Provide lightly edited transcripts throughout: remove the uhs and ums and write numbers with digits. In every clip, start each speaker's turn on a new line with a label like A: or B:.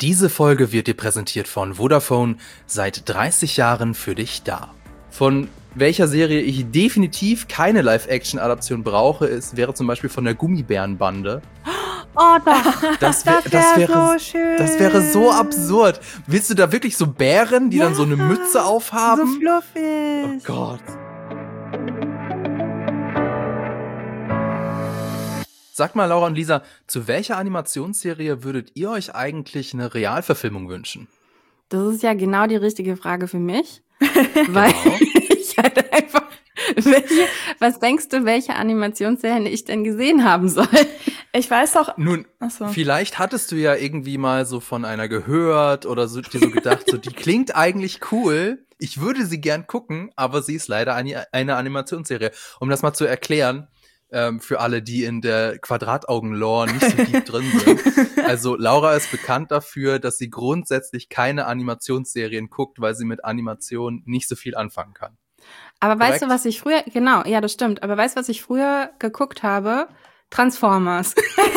A: Diese Folge wird dir präsentiert von Vodafone, seit 30 Jahren für dich da. Von welcher Serie ich definitiv keine Live-Action-Adaption brauche, wäre zum Beispiel von der Gummibärenbande.
B: Oh doch, das wäre so schön.
A: Das wäre so absurd. Willst du da wirklich so Bären, die dann so eine Mütze aufhaben?
B: So fluffig.
A: Oh Gott. Sagt mal, Laura und Lisa, zu welcher Animationsserie würdet ihr euch eigentlich eine Realverfilmung wünschen?
B: Das ist ja genau die richtige Frage für mich. Weil ich halt einfach, was denkst du, welche Animationsserien ich denn gesehen haben soll?
C: Ich weiß doch.
A: Nun, vielleicht hattest du ja irgendwie mal so von einer gehört oder so, dir so gedacht, so die klingt eigentlich cool, ich würde sie gern gucken, aber sie ist leider eine Animationsserie. Um das mal zu erklären, für alle, die in der Quadrataugen-Lore nicht so deep drin sind. Also Laura ist bekannt dafür, dass sie grundsätzlich keine Animationsserien guckt, weil sie mit Animation nicht so viel anfangen kann.
B: Aber weißt du, was ich früher, genau, ja, das stimmt, aber weißt du, was ich früher geguckt habe? Transformers.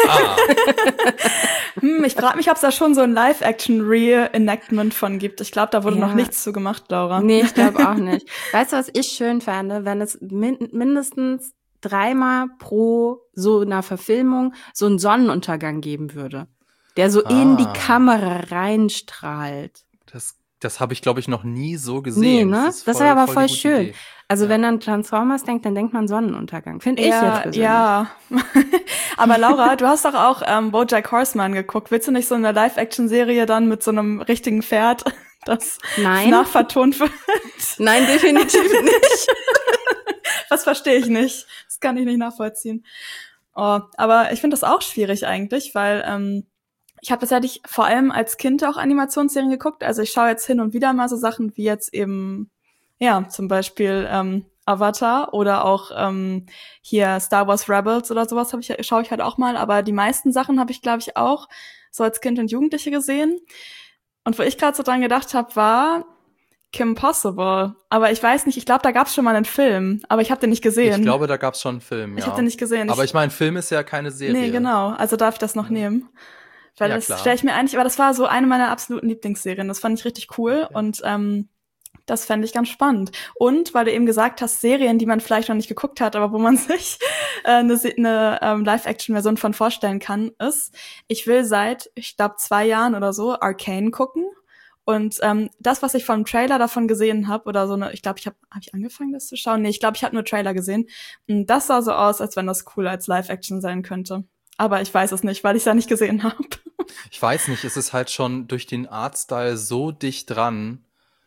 C: Ich frage mich, ob es da schon so ein Live-Action-Reenactment von gibt. Ich glaube, da wurde noch nichts zu gemacht, Laura.
B: Nee, ich glaube auch nicht. Weißt du, was ich schön fände, wenn es mindestens 3-mal pro so einer Verfilmung so einen Sonnenuntergang geben würde, der so in die Kamera reinstrahlt.
A: Das habe ich, glaube ich, noch nie so gesehen.
B: Nee, ne? Das wäre aber voll schön. Idee. Also wenn man Transformers denkt, dann denkt man Sonnenuntergang. Finde ich jetzt persönlich.
C: Ja, aber Laura, du hast doch auch BoJack Horseman geguckt. Willst du nicht so eine Live-Action-Serie dann mit so einem richtigen Pferd, das nachvertont wird?
B: Nein, definitiv nicht.
C: Das verstehe ich nicht. Das kann ich nicht nachvollziehen. Oh, aber ich finde das auch schwierig eigentlich, weil ich habe tatsächlich vor allem als Kind auch Animationsserien geguckt. Also ich schaue jetzt hin und wieder mal so Sachen wie jetzt eben, ja, zum Beispiel Avatar oder auch hier Star Wars Rebels oder sowas schaue ich halt auch mal. Aber die meisten Sachen habe ich, glaube ich, auch so als Kind und Jugendliche gesehen. Und wo ich gerade so dran gedacht habe, war Kim Possible. Aber ich weiß nicht, ich glaube, da gab es schon mal einen Film, aber ich habe den nicht gesehen.
A: Ich glaube, da gab es schon einen Film, ja.
C: Ich habe den nicht gesehen.
A: Aber ich meine, Film ist ja keine Serie.
C: Nee, genau. Also darf ich das noch nehmen. Weil das stelle ich mir eigentlich, aber das war so eine meiner absoluten Lieblingsserien. Das fand ich richtig cool und das fände ich ganz spannend. Und weil du eben gesagt hast, Serien, die man vielleicht noch nicht geguckt hat, aber wo man sich eine Live-Action-Version von vorstellen kann, ist, ich will seit, ich glaube, 2 Jahren oder so Arcane gucken. Und das, was ich vom Trailer davon gesehen habe, oder so eine, ich glaube, hab ich angefangen, das zu schauen? Nee, ich glaube, ich habe nur Trailer gesehen. Und das sah so aus, als wenn das cool als Live-Action sein könnte. Aber ich weiß es nicht, weil ich es ja nicht gesehen habe.
A: Ich weiß nicht, es ist halt schon durch den Artstyle so dicht dran.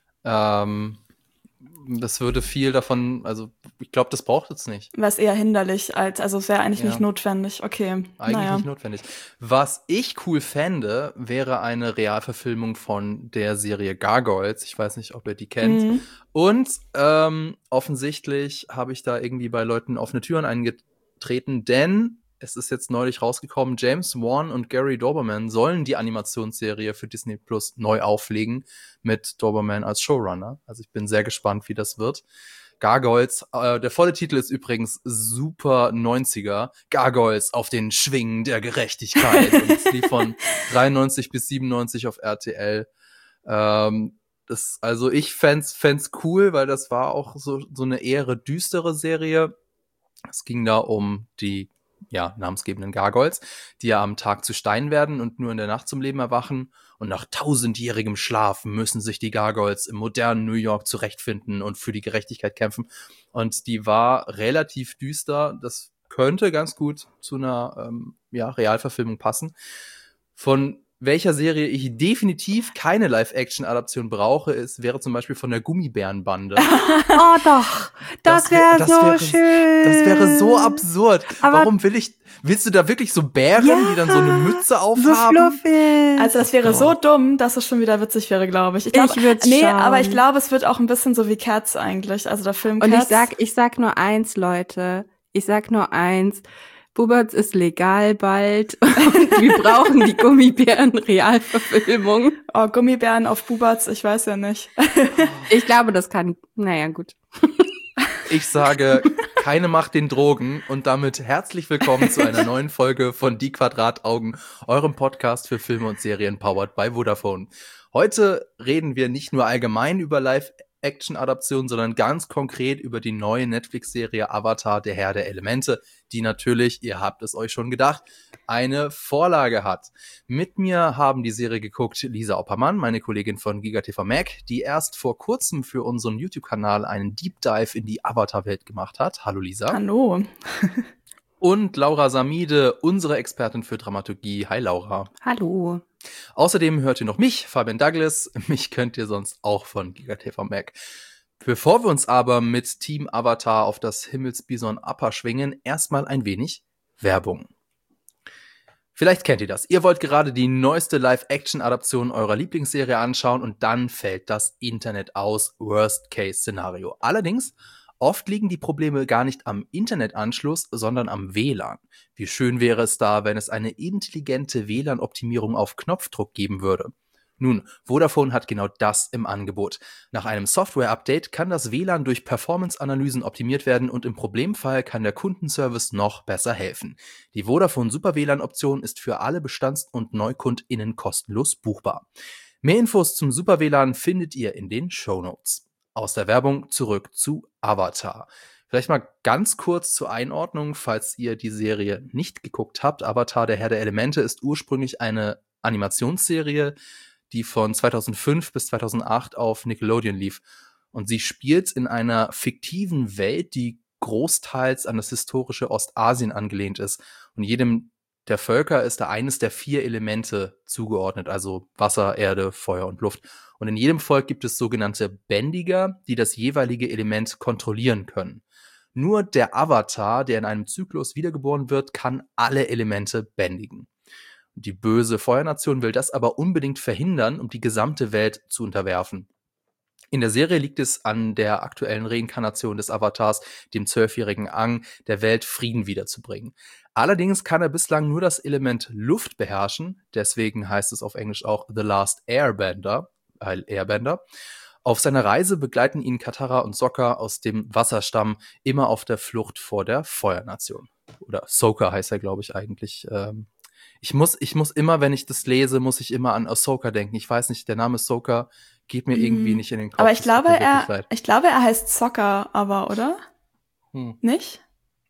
A: Das würde viel davon, also ich glaube, das braucht es nicht.
C: Wäre es eher hinderlich, also es wäre eigentlich nicht notwendig. Okay,
A: eigentlich nicht notwendig. Was ich cool fände, wäre eine Realverfilmung von der Serie Gargoyles. Ich weiß nicht, ob ihr die kennt. Und offensichtlich habe ich da irgendwie bei Leuten offene Türen eingetreten, denn es ist jetzt neulich rausgekommen, James Wan und Gary Doberman sollen die Animationsserie für Disney Plus neu auflegen mit Doberman als Showrunner. Also ich bin sehr gespannt, wie das wird. Gargoyles, der volle Titel ist übrigens super 90er. Gargoyles auf den Schwingen der Gerechtigkeit. Und es lief von 93 bis 97 auf RTL. Also ich fänd's cool, weil das war auch so eine eher düstere Serie. Es ging da um die namensgebenden Gargoyles, die ja am Tag zu Stein werden und nur in der Nacht zum Leben erwachen. Und nach 1000-jährigem Schlaf müssen sich die Gargoyles im modernen New York zurechtfinden und für die Gerechtigkeit kämpfen. Und die war relativ düster. Das könnte ganz gut zu einer Realverfilmung passen. Von welcher Serie ich definitiv keine Live-Action-Adaption brauche, wäre zum Beispiel von der Gummibärenbande.
B: Oh doch, das wäre so schön.
A: Das wäre so absurd. Aber warum willst du da wirklich so Bären, die dann so eine Mütze aufhaben?
B: So fluffig.
C: Also das wäre so dumm, dass es schon wieder witzig wäre, glaube ich. Aber ich glaube, es wird auch ein bisschen so wie Cats eigentlich, also der Film Cats.
B: Und ich sag nur eins, Leute. Buberts ist legal bald und wir brauchen die Gummibären-Realverfilmung.
C: Oh, Gummibären auf Buberts, ich weiß ja nicht.
B: Ich glaube, das kann, naja, gut.
A: Ich sage, keine Macht den Drogen und damit herzlich willkommen zu einer neuen Folge von Die Quadrataugen, eurem Podcast für Filme und Serien powered by Vodafone. Heute reden wir nicht nur allgemein über Live-Action-Adaptionen, sondern ganz konkret über die neue Netflix-Serie Avatar, der Herr der Elemente, die natürlich, ihr habt es euch schon gedacht, eine Vorlage hat. Mit mir haben die Serie geguckt Lisa Oppermann, meine Kollegin von GigaTV Mac, die erst vor kurzem für unseren YouTube-Kanal einen Deep Dive in die Avatar-Welt gemacht hat. Hallo Lisa.
C: Hallo.
A: Und Laura Samide, unsere Expertin für Dramaturgie. Hi Laura.
B: Hallo.
A: Außerdem hört ihr noch mich, Fabian Douglas. Mich könnt ihr sonst auch von GigaTV Mac. Bevor wir uns aber mit Team Avatar auf das Himmelsbison Upper schwingen, erstmal ein wenig Werbung. Vielleicht kennt ihr das. Ihr wollt gerade die neueste Live-Action-Adaption eurer Lieblingsserie anschauen und dann fällt das Internet aus. Worst-Case-Szenario. Allerdings, oft liegen die Probleme gar nicht am Internetanschluss, sondern am WLAN. Wie schön wäre es da, wenn es eine intelligente WLAN-Optimierung auf Knopfdruck geben würde. Nun, Vodafone hat genau das im Angebot. Nach einem Software-Update kann das WLAN durch Performance-Analysen optimiert werden und im Problemfall kann der Kundenservice noch besser helfen. Die Vodafone Super WLAN-Option ist für alle Bestands- und NeukundInnen kostenlos buchbar. Mehr Infos zum Super WLAN findet ihr in den Shownotes. Aus der Werbung zurück zu Avatar. Vielleicht mal ganz kurz zur Einordnung, falls ihr die Serie nicht geguckt habt. Avatar, der Herr der Elemente, ist ursprünglich eine Animationsserie, die von 2005 bis 2008 auf Nickelodeon lief. Und sie spielt in einer fiktiven Welt, die großteils an das historische Ostasien angelehnt ist. Und jedem der Völker ist da eines der 4 Elemente zugeordnet, also Wasser, Erde, Feuer und Luft. Und in jedem Volk gibt es sogenannte Bändiger, die das jeweilige Element kontrollieren können. Nur der Avatar, der in einem Zyklus wiedergeboren wird, kann alle Elemente bändigen. Die böse Feuernation will das aber unbedingt verhindern, um die gesamte Welt zu unterwerfen. In der Serie liegt es an der aktuellen Reinkarnation des Avatars, dem 12-jährigen Aang, der Welt Frieden wiederzubringen. Allerdings kann er bislang nur das Element Luft beherrschen, deswegen heißt es auf Englisch auch The Last Airbender. Auf seiner Reise begleiten ihn Katara und Sokka aus dem Wasserstamm immer auf der Flucht vor der Feuernation. Oder Sokka heißt er, glaube ich, eigentlich. Ich muss immer, wenn ich das lese, muss ich immer an Ahsoka denken. Ich weiß nicht, der Name Sokka geht mir irgendwie nicht in den Kopf.
C: Aber ich glaube, er heißt Sokka, aber, oder? Nicht?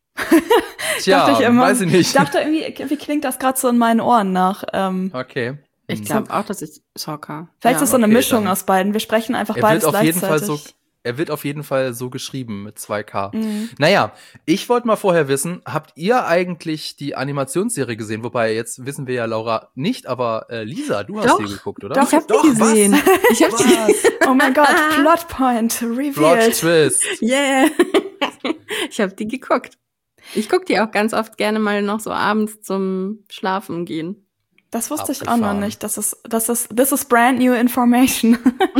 A: Tja,
C: dachte ich immer,
A: weiß ich nicht.
C: Ich dachte irgendwie, wie klingt das gerade so in meinen Ohren nach?
A: Okay.
B: Ich glaube auch, das ist Sokka.
C: Vielleicht ist es so eine Mischung aus beiden. Wir sprechen einfach beides gleichzeitig.
A: Er wird auf jeden Fall so geschrieben mit 2K. Naja, ich wollte mal vorher wissen, habt ihr eigentlich die Animationsserie gesehen? Wobei, jetzt wissen wir ja, Laura, nicht, aber Lisa, du hast sie geguckt, oder?
B: Doch, ich hab die gesehen.
C: Ich hab die. Oh mein Gott, Plotpoint, revealed.
A: Plot Twist.
B: Yeah. Ich hab die geguckt. Ich guck die auch ganz oft gerne mal noch so abends zum Schlafen gehen.
C: Das wusste ich auch noch nicht. This is brand new information.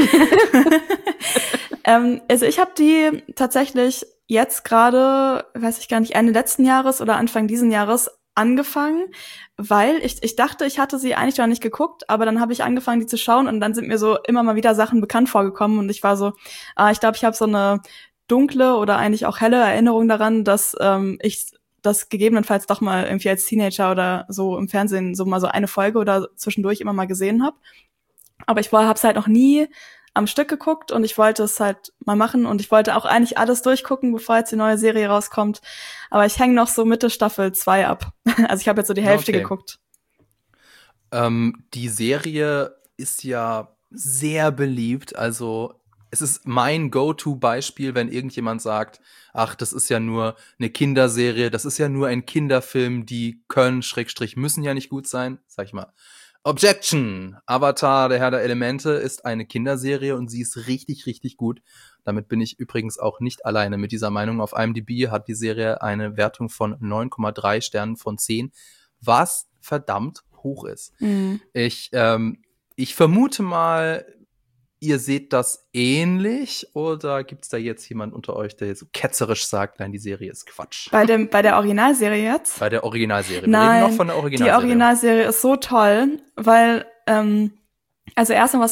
C: Also ich habe die tatsächlich jetzt gerade, weiß ich gar nicht, Ende letzten Jahres oder Anfang diesen Jahres angefangen, weil ich dachte, ich hatte sie eigentlich noch nicht geguckt, aber dann habe ich angefangen, die zu schauen und dann sind mir so immer mal wieder Sachen bekannt vorgekommen und ich war so, ich glaube, ich habe so eine dunkle oder eigentlich auch helle Erinnerung daran, dass ich das gegebenenfalls doch mal irgendwie als Teenager oder so im Fernsehen so mal so eine Folge oder zwischendurch immer mal gesehen habe. Aber ich habe es halt noch nie am Stück geguckt und ich wollte es halt mal machen und ich wollte auch eigentlich alles durchgucken, bevor jetzt die neue Serie rauskommt. Aber ich hänge noch so Mitte Staffel 2 ab. Also ich habe jetzt so die Hälfte geguckt.
A: Die Serie ist ja sehr beliebt, also es ist mein Go-To-Beispiel, wenn irgendjemand sagt, ach, das ist ja nur eine Kinderserie, das ist ja nur ein Kinderfilm, die müssen ja nicht gut sein, sag ich mal. Objection! Avatar, der Herr der Elemente, ist eine Kinderserie und sie ist richtig, richtig gut. Damit bin ich übrigens auch nicht alleine mit dieser Meinung. Auf IMDb hat die Serie eine Wertung von 9,3 Sternen von 10, was verdammt hoch ist. Ich vermute mal, ihr seht das ähnlich oder gibt's da jetzt jemand unter euch, der jetzt so ketzerisch sagt, nein, die Serie ist Quatsch?
C: Bei der Originalserie jetzt?
A: Bei der Originalserie.
C: Nein,
A: wir reden noch von der Originalserie.
C: Die Originalserie ist so toll, weil, also erstmal, was ich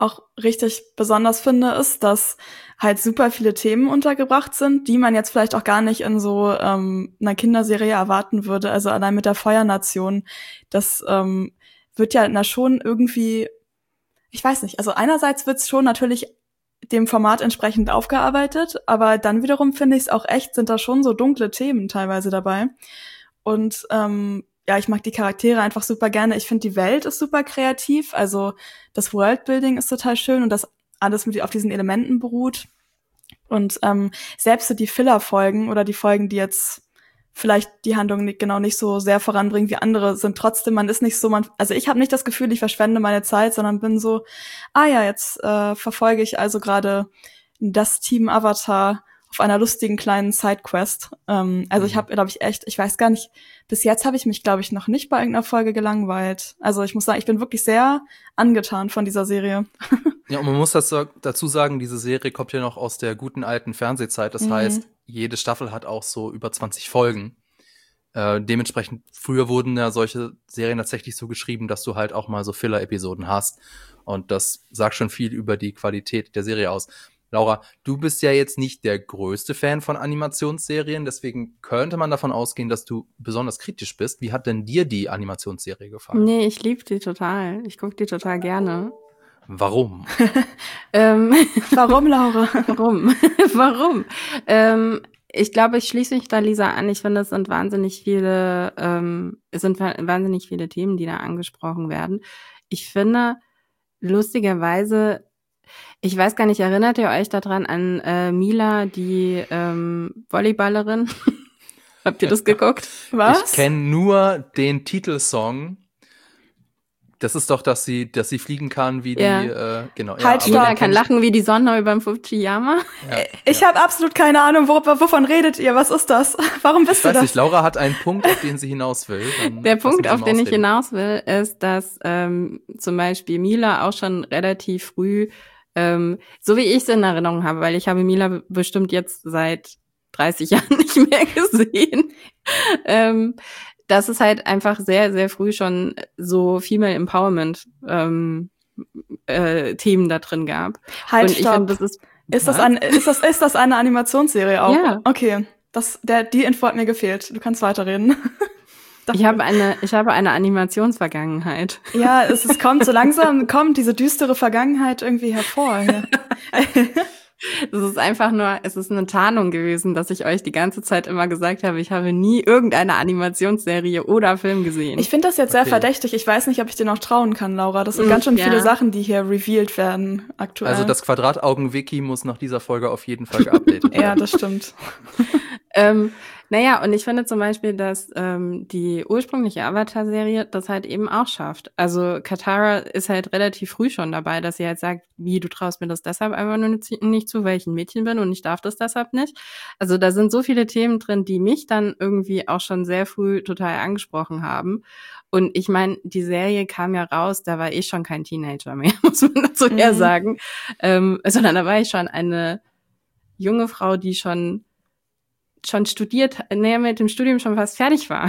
C: auch richtig besonders finde, ist, dass halt super viele Themen untergebracht sind, die man jetzt vielleicht auch gar nicht in so einer Kinderserie erwarten würde. Also allein mit der Feuernation, das wird ja schon irgendwie, ich weiß nicht, also einerseits wird's schon natürlich dem Format entsprechend aufgearbeitet, aber dann wiederum finde ich es auch echt, sind da schon so dunkle Themen teilweise dabei. Und ja, ich mag die Charaktere einfach super gerne. Ich finde, die Welt ist super kreativ. Also das Worldbuilding ist total schön und das alles auf diesen Elementen beruht. Und selbst so die Filler-Folgen oder die Folgen, die jetzt vielleicht die Handlung nicht so sehr voranbringen wie andere, sind trotzdem, man ist nicht so, also ich habe nicht das Gefühl, ich verschwende meine Zeit, sondern bin so, jetzt verfolge ich also gerade das Team Avatar auf einer lustigen kleinen Sidequest. Also ich habe, glaube ich, ich weiß gar nicht, bis jetzt habe ich mich, glaube ich, noch nicht bei irgendeiner Folge gelangweilt. Also ich muss sagen, ich bin wirklich sehr angetan von dieser Serie.
A: Ja, und man muss dazu sagen, diese Serie kommt ja noch aus der guten alten Fernsehzeit. Das heißt, jede Staffel hat auch so über 20 Folgen. Dementsprechend, früher wurden ja solche Serien tatsächlich so geschrieben, dass du halt auch mal so Filler-Episoden hast. Und das sagt schon viel über die Qualität der Serie aus. Laura, du bist ja jetzt nicht der größte Fan von Animationsserien, deswegen könnte man davon ausgehen, dass du besonders kritisch bist. Wie hat denn dir die Animationsserie gefallen?
B: Nee, ich liebe die total. Ich gucke die total gerne.
A: Warum?
B: Warum, Laura? Warum? Ich glaube, ich schließe mich da Lisa an. Ich finde, es sind wahnsinnig viele Themen, die da angesprochen werden. Ich finde, lustigerweise, ich weiß gar nicht, erinnert ihr euch daran an Mila, die Volleyballerin? Habt ihr das geguckt?
C: Was?
A: Ich kenne nur den Titelsong. Das ist doch, dass sie fliegen kann wie die, genau.
C: Halt, stopp.
B: Mila kann lachen wie die Sonne über dem Fujiyama.
A: Ja,
C: ich habe absolut keine Ahnung, wovon redet ihr? Was ist das? Warum wisst ihr das?
A: Ich weiß nicht, Laura hat einen Punkt, auf den sie hinaus will.
B: Der Punkt, auf den ich hinaus will, ist, dass zum Beispiel Mila auch schon relativ früh, so wie ich es in Erinnerung habe, weil ich habe Mila bestimmt jetzt seit 30 Jahren nicht mehr gesehen, dass es halt einfach sehr, sehr früh schon so Female Empowerment Themen da drin gab.
C: Halt,
B: und ich
C: stopp.
B: find,
C: Ist das eine Animationsserie auch?
B: Ja.
C: Okay. Die Info hat mir gefehlt. Du kannst weiterreden.
B: Ich habe eine Animationsvergangenheit.
C: Ja, es kommt so langsam, diese düstere Vergangenheit irgendwie hervor. Ja.
B: Es ist einfach nur, es ist eine Tarnung gewesen, dass ich euch die ganze Zeit immer gesagt habe, ich habe nie irgendeine Animationsserie oder Film gesehen.
C: Ich finde das jetzt sehr verdächtig. Ich weiß nicht, ob ich dir noch trauen kann, Laura. Das sind ganz schön viele Sachen, die hier revealed werden aktuell.
A: Also das Quadrataugen-Wiki muss nach dieser Folge auf jeden Fall geupdatet werden.
C: Ja, das stimmt.
B: Naja, und ich finde zum Beispiel, dass die ursprüngliche Avatar-Serie das halt eben auch schafft. Also Katara ist halt relativ früh schon dabei, dass sie halt sagt, wie, du traust mir das deshalb einfach nur nicht zu, weil ich ein Mädchen bin und ich darf das deshalb nicht. Also da sind so viele Themen drin, die mich dann irgendwie auch schon sehr früh total angesprochen haben. Und ich meine, die Serie kam ja raus, da war ich schon kein Teenager mehr, muss man dazu eher sagen. Sondern da war ich schon eine junge Frau, die schon studiert, mit dem Studium schon fast fertig war.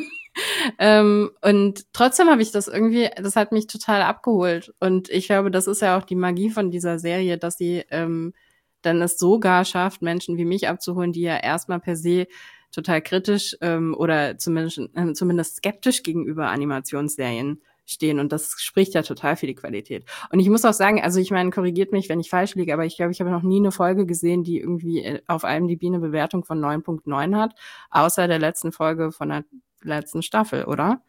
B: Und trotzdem habe ich das hat mich total abgeholt. Und ich glaube, das ist ja auch die Magie von dieser Serie, dass sie dann es sogar schafft, Menschen wie mich abzuholen, die ja erstmal per se total kritisch oder zumindest skeptisch gegenüber Animationsserien stehen. Und das spricht ja total für die Qualität. Und ich muss auch sagen, also ich meine, korrigiert mich, wenn ich falsch liege, aber ich glaube, ich habe noch nie eine Folge gesehen, die irgendwie auf IMDb eine Bewertung von 9.9 hat, außer der letzten Folge von der letzten Staffel, oder?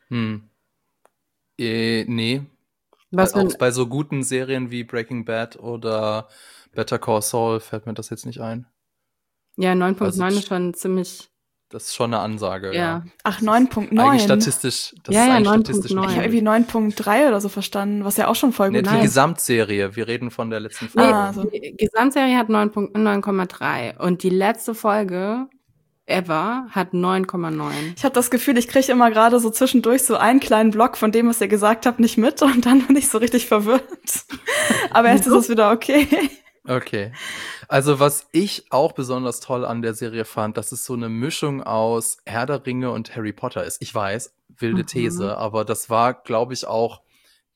A: Nee. Auch bei so guten Serien wie Breaking Bad oder Better Call Saul fällt mir das jetzt nicht ein.
B: Ja, 9.9 ist schon ziemlich...
A: Das ist schon eine Ansage, ja.
C: Ach, 9.9.
A: Eigentlich statistisch. Das ist eigentlich statistisch.
C: 9.9. Ich habe irgendwie 9.3 oder so verstanden, was ja auch schon voll gut ist.
A: Die Gesamtserie. Wir reden von der letzten Folge.
B: Die Gesamtserie hat 9,3 und die letzte Folge ever hat 9,9.
C: Ich habe das Gefühl, ich kriege immer gerade so zwischendurch so einen kleinen Block von dem, was ihr gesagt habt, nicht mit und dann bin ich so richtig verwirrt. Aber jetzt ist es wieder okay.
A: Okay. Also was ich auch besonders toll an der Serie fand, dass es so eine Mischung aus Herr der Ringe und Harry Potter ist. Ich weiß, wilde These, aber das war, glaube ich, auch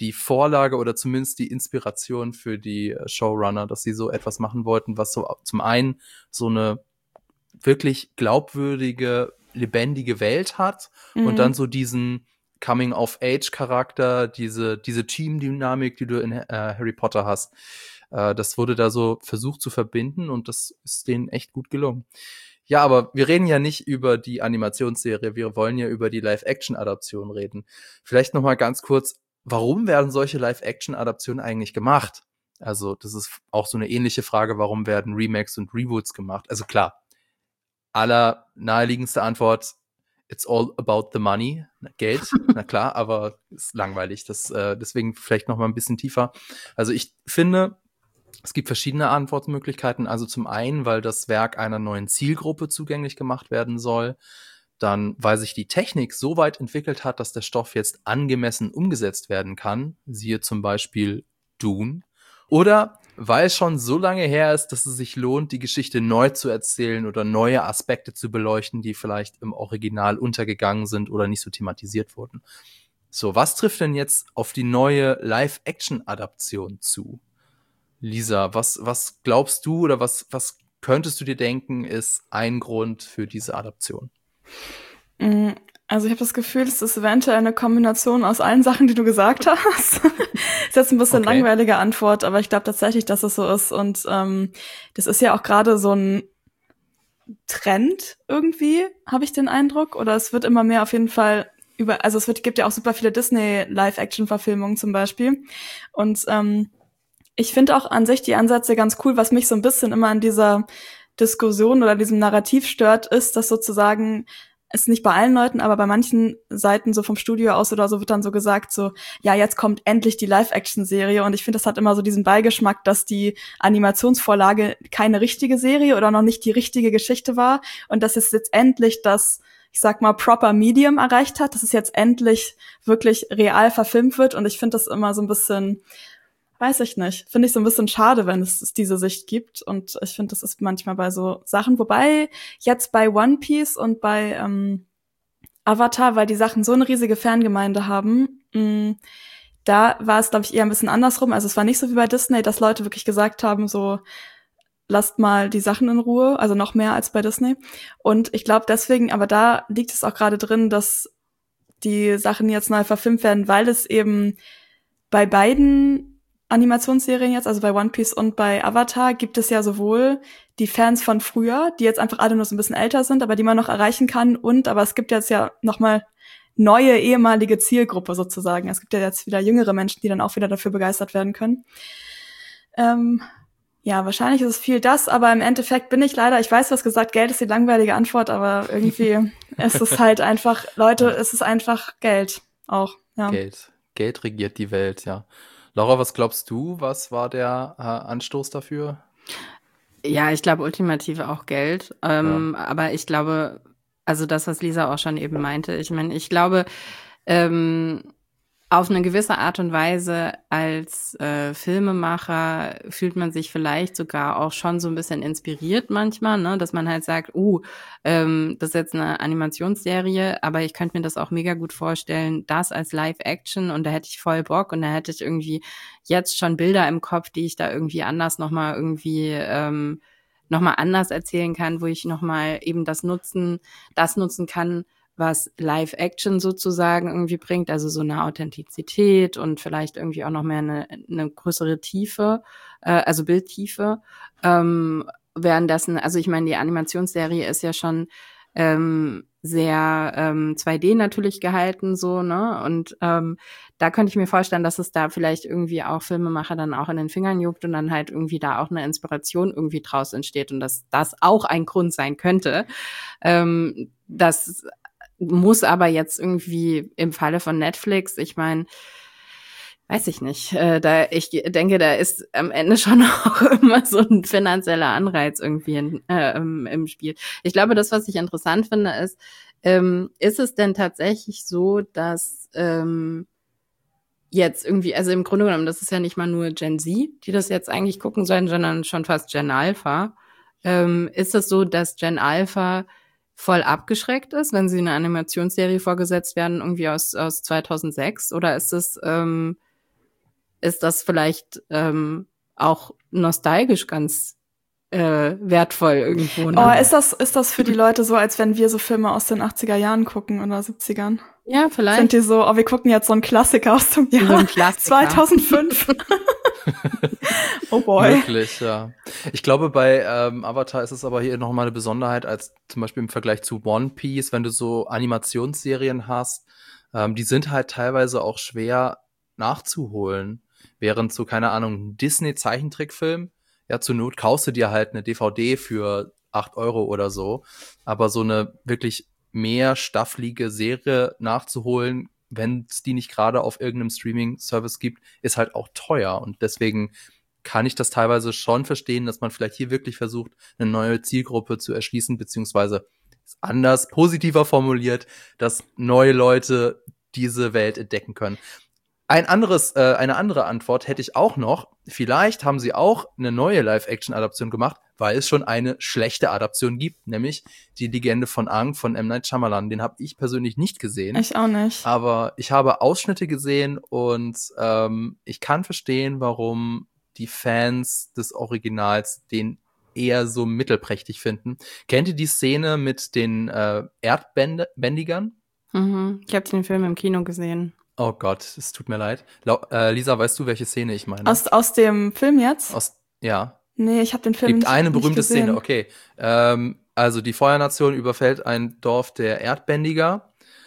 A: die Vorlage oder zumindest die Inspiration für die Showrunner, dass sie so etwas machen wollten, was so zum einen so eine wirklich glaubwürdige, lebendige Welt hat und dann so diesen Coming-of-Age-Charakter, diese Team-Dynamik, die du in Harry Potter hast. Das wurde da so versucht zu verbinden und das ist denen echt gut gelungen. Ja, aber wir reden ja nicht über die Animationsserie, wir wollen ja über die Live-Action-Adaption reden. Vielleicht noch mal ganz kurz, warum werden solche Live-Action-Adaptionen eigentlich gemacht? Also das ist auch so eine ähnliche Frage, warum werden Remakes und Reboots gemacht? Also klar, aller naheliegendste Antwort, it's all about the money, Geld, na klar, aber ist langweilig, deswegen vielleicht noch mal ein bisschen tiefer. Also ich finde, es gibt verschiedene Antwortmöglichkeiten. Also zum einen, weil das Werk einer neuen Zielgruppe zugänglich gemacht werden soll. Dann, weil sich die Technik so weit entwickelt hat, dass der Stoff jetzt angemessen umgesetzt werden kann. Siehe zum Beispiel Dune. Oder weil es schon so lange her ist, dass es sich lohnt, die Geschichte neu zu erzählen oder neue Aspekte zu beleuchten, die vielleicht im Original untergegangen sind oder nicht so thematisiert wurden. So, was trifft denn jetzt auf die neue Live-Action-Adaption zu? Lisa, was glaubst du oder was könntest du dir denken, ist ein Grund für diese Adaption?
C: Also ich habe das Gefühl, es ist eventuell eine Kombination aus allen Sachen, die du gesagt hast. Ist jetzt ein bisschen langweilige Antwort, aber ich glaube tatsächlich, dass es so ist. Und das ist ja auch gerade so ein Trend irgendwie, habe ich den Eindruck. Oder es wird immer mehr auf jeden Fall gibt ja auch super viele Disney-Live-Action-Verfilmungen zum Beispiel. Und ich finde auch an sich die Ansätze ganz cool. Was mich so ein bisschen immer an dieser Diskussion oder diesem Narrativ stört, ist, dass sozusagen ist nicht bei allen Leuten, aber bei manchen Seiten so vom Studio aus oder so wird dann so gesagt, so, ja, jetzt kommt endlich die Live-Action-Serie. Und ich finde, das hat immer so diesen Beigeschmack, dass die Animationsvorlage keine richtige Serie oder noch nicht die richtige Geschichte war und dass es jetzt endlich das, ich sag mal, proper Medium erreicht hat, dass es jetzt endlich wirklich real verfilmt wird. Und ich finde das immer so ein bisschen, weiß ich nicht, finde ich so ein bisschen schade, wenn es diese Sicht gibt. Und ich finde, das ist manchmal bei so Sachen, wobei jetzt bei One Piece und bei Avatar, weil die Sachen so eine riesige Fangemeinde haben, da war es, glaube ich, eher ein bisschen andersrum. Also es war nicht so wie bei Disney, dass Leute wirklich gesagt haben, so, lasst mal die Sachen in Ruhe, also noch mehr als bei Disney. Und ich glaube deswegen, aber da liegt es auch gerade drin, dass die Sachen jetzt neu verfilmt werden, weil es eben bei beiden Animationsserien jetzt, also bei One Piece und bei Avatar, gibt es ja sowohl die Fans von früher, die jetzt einfach alle nur so ein bisschen älter sind, aber die man noch erreichen kann, aber es gibt jetzt ja nochmal neue ehemalige Zielgruppe sozusagen. Es gibt ja jetzt wieder jüngere Menschen, die dann auch wieder dafür begeistert werden können. Ja, wahrscheinlich ist es viel das, aber im Endeffekt bin ich leider, ich weiß, du hast gesagt, Geld ist die langweilige Antwort, aber irgendwie ist es halt einfach, Leute, es ist einfach Geld auch. Ja.
A: Geld regiert die Welt, ja. Laura, was glaubst du, was war der Anstoß dafür?
B: Ja, ich glaube ultimativ auch Geld, aber ich glaube, also das, was Lisa auch schon eben meinte, ich meine, ich glaube, auf eine gewisse Art und Weise als Filmemacher fühlt man sich vielleicht sogar auch schon so ein bisschen inspiriert manchmal, ne, dass man halt sagt, das ist jetzt eine Animationsserie, aber ich könnte mir das auch mega gut vorstellen, das als Live-Action und da hätte ich voll Bock und da hätte ich irgendwie jetzt schon Bilder im Kopf, die ich da irgendwie anders nochmal anders erzählen kann, wo ich nochmal eben das nutzen kann, was Live-Action sozusagen irgendwie bringt, also so eine Authentizität und vielleicht irgendwie auch noch mehr eine größere Tiefe, also Bildtiefe. Währenddessen, also ich meine, die Animationsserie ist ja schon sehr 2D natürlich gehalten, so, ne? Und da könnte ich mir vorstellen, dass es da vielleicht irgendwie auch Filmemacher dann auch in den Fingern juckt und dann halt irgendwie da auch eine Inspiration irgendwie draus entsteht und dass das auch ein Grund sein könnte. Das muss aber jetzt irgendwie im Falle von Netflix, ich meine, weiß ich nicht, ich denke, da ist am Ende schon auch immer so ein finanzieller Anreiz irgendwie im Spiel. Ich glaube, das, was ich interessant finde, ist es denn tatsächlich so, dass jetzt irgendwie, also im Grunde genommen, das ist ja nicht mal nur Gen Z, die das jetzt eigentlich gucken sollen, sondern schon fast Gen Alpha. Ist es so, dass Gen Alpha voll abgeschreckt ist, wenn sie eine Animationsserie vorgesetzt werden, irgendwie aus 2006? Oder ist es ist das vielleicht auch nostalgisch ganz wertvoll irgendwo. Ne?
C: Oh, ist das für die Leute so, als wenn wir so Filme aus den 80er Jahren gucken oder 70ern?
B: Ja, vielleicht.
C: Sind die so, wir gucken jetzt so einen Klassiker aus dem Jahr 2005. Oh boy.
A: Wirklich, ja. Ich glaube, bei Avatar ist es aber hier nochmal eine Besonderheit, als zum Beispiel im Vergleich zu One Piece, wenn du so Animationsserien hast, die sind halt teilweise auch schwer nachzuholen. Während so, keine Ahnung, Disney-Zeichentrickfilm, ja, zur Not kaufst du dir halt eine DVD für 8 Euro oder so. Aber so eine wirklich mehrstaffelige Serie nachzuholen, wenn es die nicht gerade auf irgendeinem Streaming-Service gibt, ist halt auch teuer. Und deswegen kann ich das teilweise schon verstehen, dass man vielleicht hier wirklich versucht, eine neue Zielgruppe zu erschließen, beziehungsweise anders, positiver formuliert, dass neue Leute diese Welt entdecken können. Eine andere Antwort hätte ich auch noch. Vielleicht haben sie auch eine neue Live-Action-Adaption gemacht, weil es schon eine schlechte Adaption gibt, nämlich die Legende von Aang von M. Night Shyamalan. Den habe ich persönlich nicht gesehen.
C: Ich auch nicht.
A: Aber ich habe Ausschnitte gesehen und ich kann verstehen, warum die Fans des Originals den eher so mittelprächtig finden. Kennt ihr die Szene mit den Erdbändigern?
B: Ich habe den Film im Kino gesehen.
A: Oh Gott, es tut mir leid. Lisa, weißt du, welche Szene ich meine?
C: Aus dem Film jetzt?
A: Ja.
C: Nee, ich habe den Film
A: nicht gesehen. Gibt eine berühmte
C: Szene,
A: okay. Also die Feuernation überfällt ein Dorf der Erdbändiger.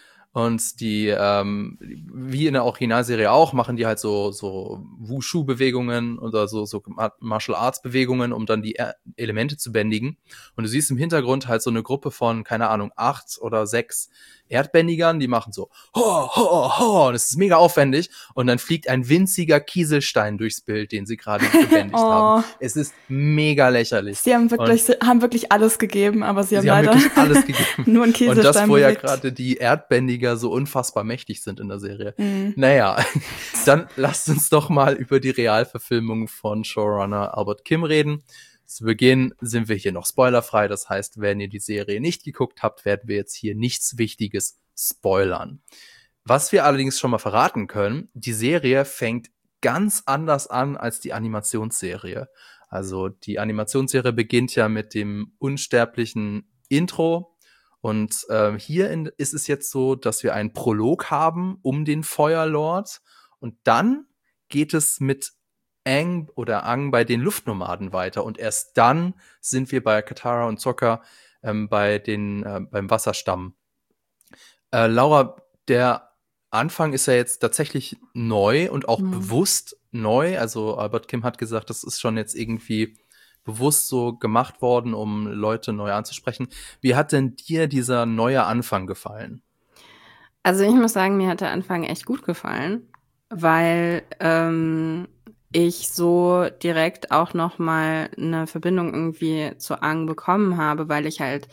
A: Und die, wie in der Originalserie auch, machen die halt so Wushu-Bewegungen oder so Martial-Arts-Bewegungen, um dann die Elemente zu bändigen. Und du siehst im Hintergrund halt so eine Gruppe von, keine Ahnung, 8 oder 6 Erdbändigern, die machen so ho, ho, ho, und es ist mega aufwendig. Und dann fliegt ein winziger Kieselstein durchs Bild, den sie gerade gebändigt haben. Es ist mega lächerlich.
C: Sie haben wirklich alles gegeben, aber sie haben leider
A: wirklich alles gegeben.
C: nur einen Kieselstein
A: Und das, wo
C: bewegt.
A: ja gerade die Erdbändiger so unfassbar mächtig sind in der Serie. Naja, dann lasst uns doch mal über die Realverfilmung von Showrunner Albert Kim reden. Zu Beginn sind wir hier noch spoilerfrei. Das heißt, wenn ihr die Serie nicht geguckt habt, werden wir jetzt hier nichts Wichtiges spoilern. Was wir allerdings schon mal verraten können, die Serie fängt ganz anders an als die Animationsserie. Also die Animationsserie beginnt ja mit dem unsterblichen Intro. Und hier ist es jetzt so, dass wir einen Prolog haben um den Feuerlord. Und dann geht es mit Aang bei den Luftnomaden weiter. Und erst dann sind wir bei Katara und Sokka beim Wasserstamm. Laura, der Anfang ist ja jetzt tatsächlich neu und auch bewusst neu. Also Albert Kim hat gesagt, das ist schon jetzt irgendwie bewusst so gemacht worden, um Leute neu anzusprechen. Wie hat denn dir dieser neue Anfang gefallen?
B: Also ich muss sagen, mir hat der Anfang echt gut gefallen, weil ich so direkt auch noch mal eine Verbindung irgendwie zu Aang bekommen habe, weil ich halt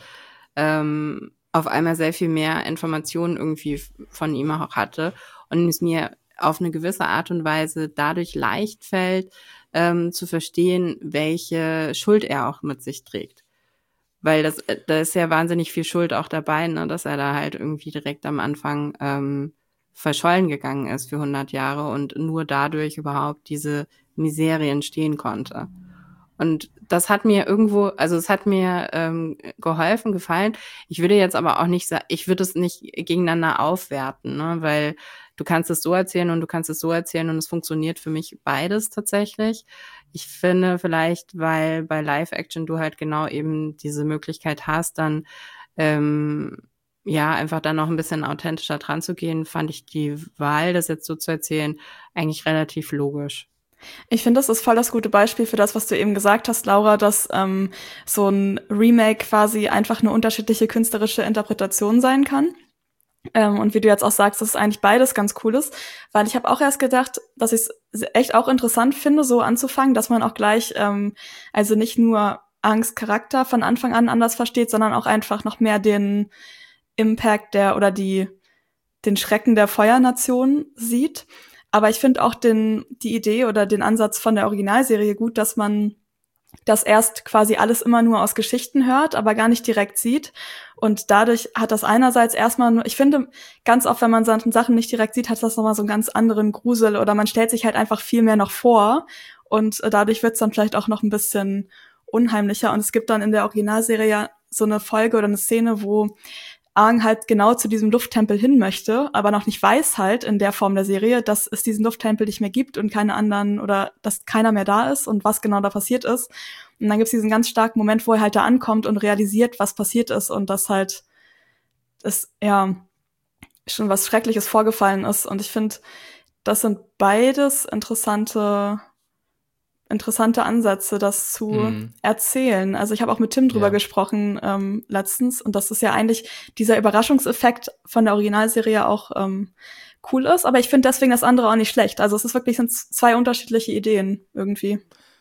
B: auf einmal sehr viel mehr Informationen irgendwie von ihm auch hatte und es mir auf eine gewisse Art und Weise dadurch leicht fällt, zu verstehen, welche Schuld er auch mit sich trägt. Weil da ist ja wahnsinnig viel Schuld auch dabei, ne, dass er da halt irgendwie direkt am Anfang verschollen gegangen ist für 100 Jahre und nur dadurch überhaupt diese Miserie entstehen konnte. Und das hat mir es hat mir geholfen, gefallen. Ich würde jetzt aber auch nicht sagen, ich würde es nicht gegeneinander aufwerten, ne, weil du kannst es so erzählen und du kannst es so erzählen und es funktioniert für mich beides tatsächlich. Ich finde vielleicht, weil bei Live-Action du halt genau eben diese Möglichkeit hast, dann einfach dann noch ein bisschen authentischer dran zu gehen, fand ich die Wahl, das jetzt so zu erzählen, eigentlich relativ logisch.
C: Ich finde, das ist voll das gute Beispiel für das, was du eben gesagt hast, Laura, dass so ein Remake quasi einfach eine unterschiedliche künstlerische Interpretation sein kann. Und wie du jetzt auch sagst, dass es eigentlich beides ganz cool ist, weil ich habe auch erst gedacht, dass ich es echt auch interessant finde, so anzufangen, dass man auch gleich also nicht nur Aangs Charakter von Anfang an anders versteht, sondern auch einfach noch mehr den Impact den Schrecken der Feuernation sieht. Aber ich finde auch die Idee oder den Ansatz von der Originalserie gut, dass man das erst quasi alles immer nur aus Geschichten hört, aber gar nicht direkt sieht. Und dadurch hat das einerseits erstmal nur, ich finde, ganz oft, wenn man Sachen nicht direkt sieht, hat das nochmal so einen ganz anderen Grusel oder man stellt sich halt einfach viel mehr noch vor und dadurch wird's dann vielleicht auch noch ein bisschen unheimlicher. Und es gibt dann in der Originalserie ja so eine Folge oder eine Szene, wo Aang halt genau zu diesem Lufttempel hin möchte, aber noch nicht weiß halt in der Form der Serie, dass es diesen Lufttempel nicht mehr gibt und keine anderen oder dass keiner mehr da ist und was genau da passiert ist. Und dann gibt's diesen ganz starken Moment, wo er halt da ankommt und realisiert, was passiert ist und dass halt es ja schon was Schreckliches vorgefallen ist. Und ich finde, das sind beides interessante Ansätze, das zu erzählen. Also ich habe auch mit Tim drüber gesprochen letztens und dass es ja eigentlich dieser Überraschungseffekt von der Originalserie auch cool ist, aber ich finde deswegen das andere auch nicht schlecht. Also es ist wirklich, sind zwei unterschiedliche Ideen irgendwie.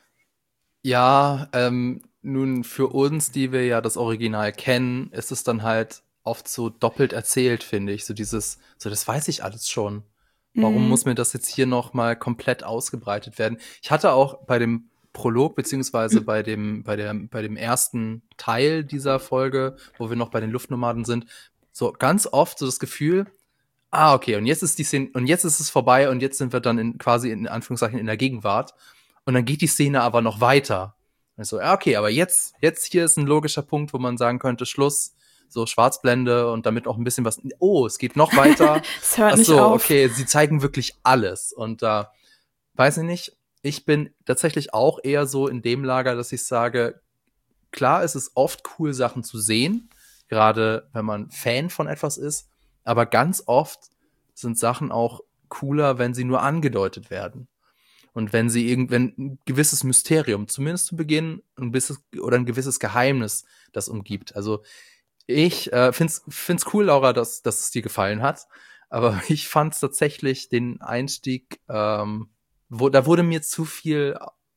A: Ja, nun für uns, die wir ja das Original kennen, ist es dann halt oft so doppelt erzählt, finde ich. So dieses, so das weiß ich alles schon. Warum muss mir das jetzt hier noch mal komplett ausgebreitet werden? Ich hatte auch bei dem Prolog, beziehungsweise bei dem ersten Teil dieser Folge, wo wir noch bei den Luftnomaden sind, so ganz oft so das Gefühl, okay, und jetzt ist die Szene, und jetzt ist es vorbei und jetzt sind wir dann quasi in Anführungszeichen in der Gegenwart. Und dann geht die Szene aber noch weiter. Und so, okay, aber jetzt hier ist ein logischer Punkt, wo man sagen könnte, Schluss, so Schwarzblende und damit auch ein bisschen was, es geht noch weiter.
C: Es hört nicht auf.
A: Okay, sie zeigen wirklich alles. Und da, weiß ich nicht, ich bin tatsächlich auch eher so in dem Lager, dass ich sage, klar, es ist oft cool, Sachen zu sehen, gerade wenn man Fan von etwas ist, aber ganz oft sind Sachen auch cooler, wenn sie nur angedeutet werden. Und wenn ein gewisses Mysterium, zumindest zu Beginn, ein gewisses Geheimnis das umgibt. Also ich find's cool, Laura, dass es dir gefallen hat. Aber ich fand's tatsächlich den Einstieg, da wurde mir zu viel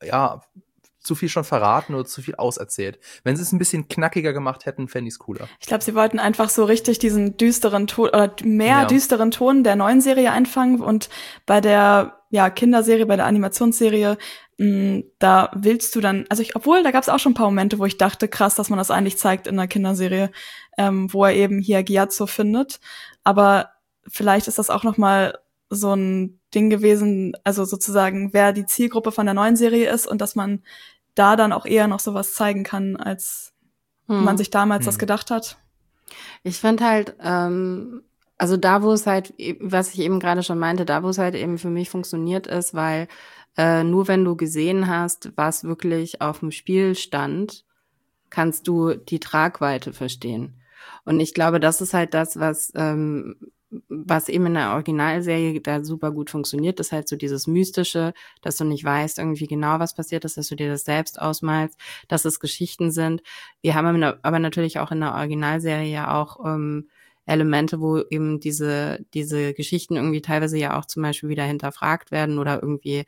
A: schon verraten oder zu viel auserzählt. Wenn sie es ein bisschen knackiger gemacht hätten, fände ich's cooler.
C: Ich glaube, sie wollten einfach so richtig diesen düsteren Ton oder düsteren Ton der neuen Serie einfangen und bei der Kinderserie, bei der Animationsserie, da willst du dann, also obwohl, da gab's auch schon ein paar Momente, wo ich dachte, krass, dass man das eigentlich zeigt in der Kinderserie, wo er eben hier Gyatso findet. Aber vielleicht ist das auch noch mal so ein Ding gewesen, also sozusagen, wer die Zielgruppe von der neuen Serie ist und dass man da dann auch eher noch sowas zeigen kann, als man sich damals das gedacht hat.
B: Ich finde halt, also da, wo es halt, was ich eben gerade schon meinte, da, wo es halt eben für mich funktioniert ist, weil nur wenn du gesehen hast, was wirklich auf dem Spiel stand, kannst du die Tragweite verstehen. Und ich glaube, das ist halt das, was eben in der Originalserie da super gut funktioniert, ist halt so dieses Mystische, dass du nicht weißt irgendwie genau, was passiert ist, dass du dir das selbst ausmalst, dass es Geschichten sind. Wir haben aber natürlich auch in der Originalserie ja auch Elemente, wo eben diese Geschichten irgendwie teilweise ja auch zum Beispiel wieder hinterfragt werden oder irgendwie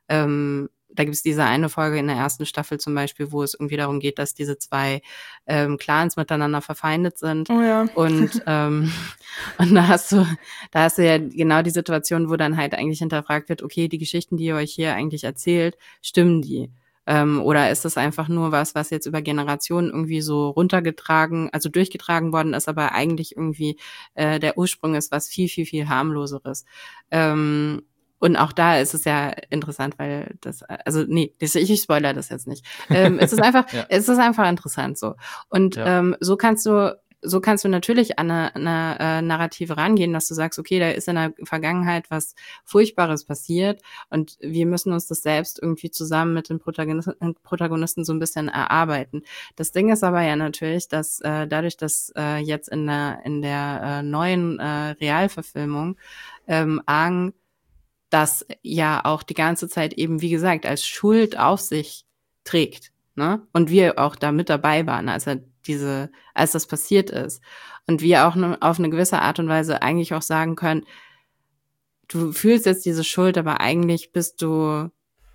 B: da gibt es diese eine Folge in der ersten Staffel zum Beispiel, wo es irgendwie darum geht, dass diese zwei Clans miteinander verfeindet sind.
C: Oh ja.
B: Und da hast du ja genau die Situation, wo dann halt eigentlich hinterfragt wird, okay, die Geschichten, die ihr euch hier eigentlich erzählt, stimmen die? Oder ist das einfach nur was jetzt über Generationen irgendwie so durchgetragen worden ist, aber eigentlich irgendwie der Ursprung ist was viel, viel, viel harmloseres. Und auch da ist es ja interessant, weil ich spoilere das jetzt nicht. Es ist einfach, es ist einfach interessant so. Und so kannst du natürlich an eine Narrative rangehen, dass du sagst, okay, da ist in der Vergangenheit was Furchtbares passiert und wir müssen uns das selbst irgendwie zusammen mit den Protagonisten so ein bisschen erarbeiten. Das Ding ist aber ja natürlich, dass dadurch, dass jetzt in der neuen Realverfilmung Aang das ja auch die ganze Zeit eben, wie gesagt, als Schuld auf sich trägt, ne? Und wir auch da mit dabei waren, als das passiert ist. Und wir auch auf eine gewisse Art und Weise eigentlich auch sagen können, du fühlst jetzt diese Schuld, aber eigentlich wir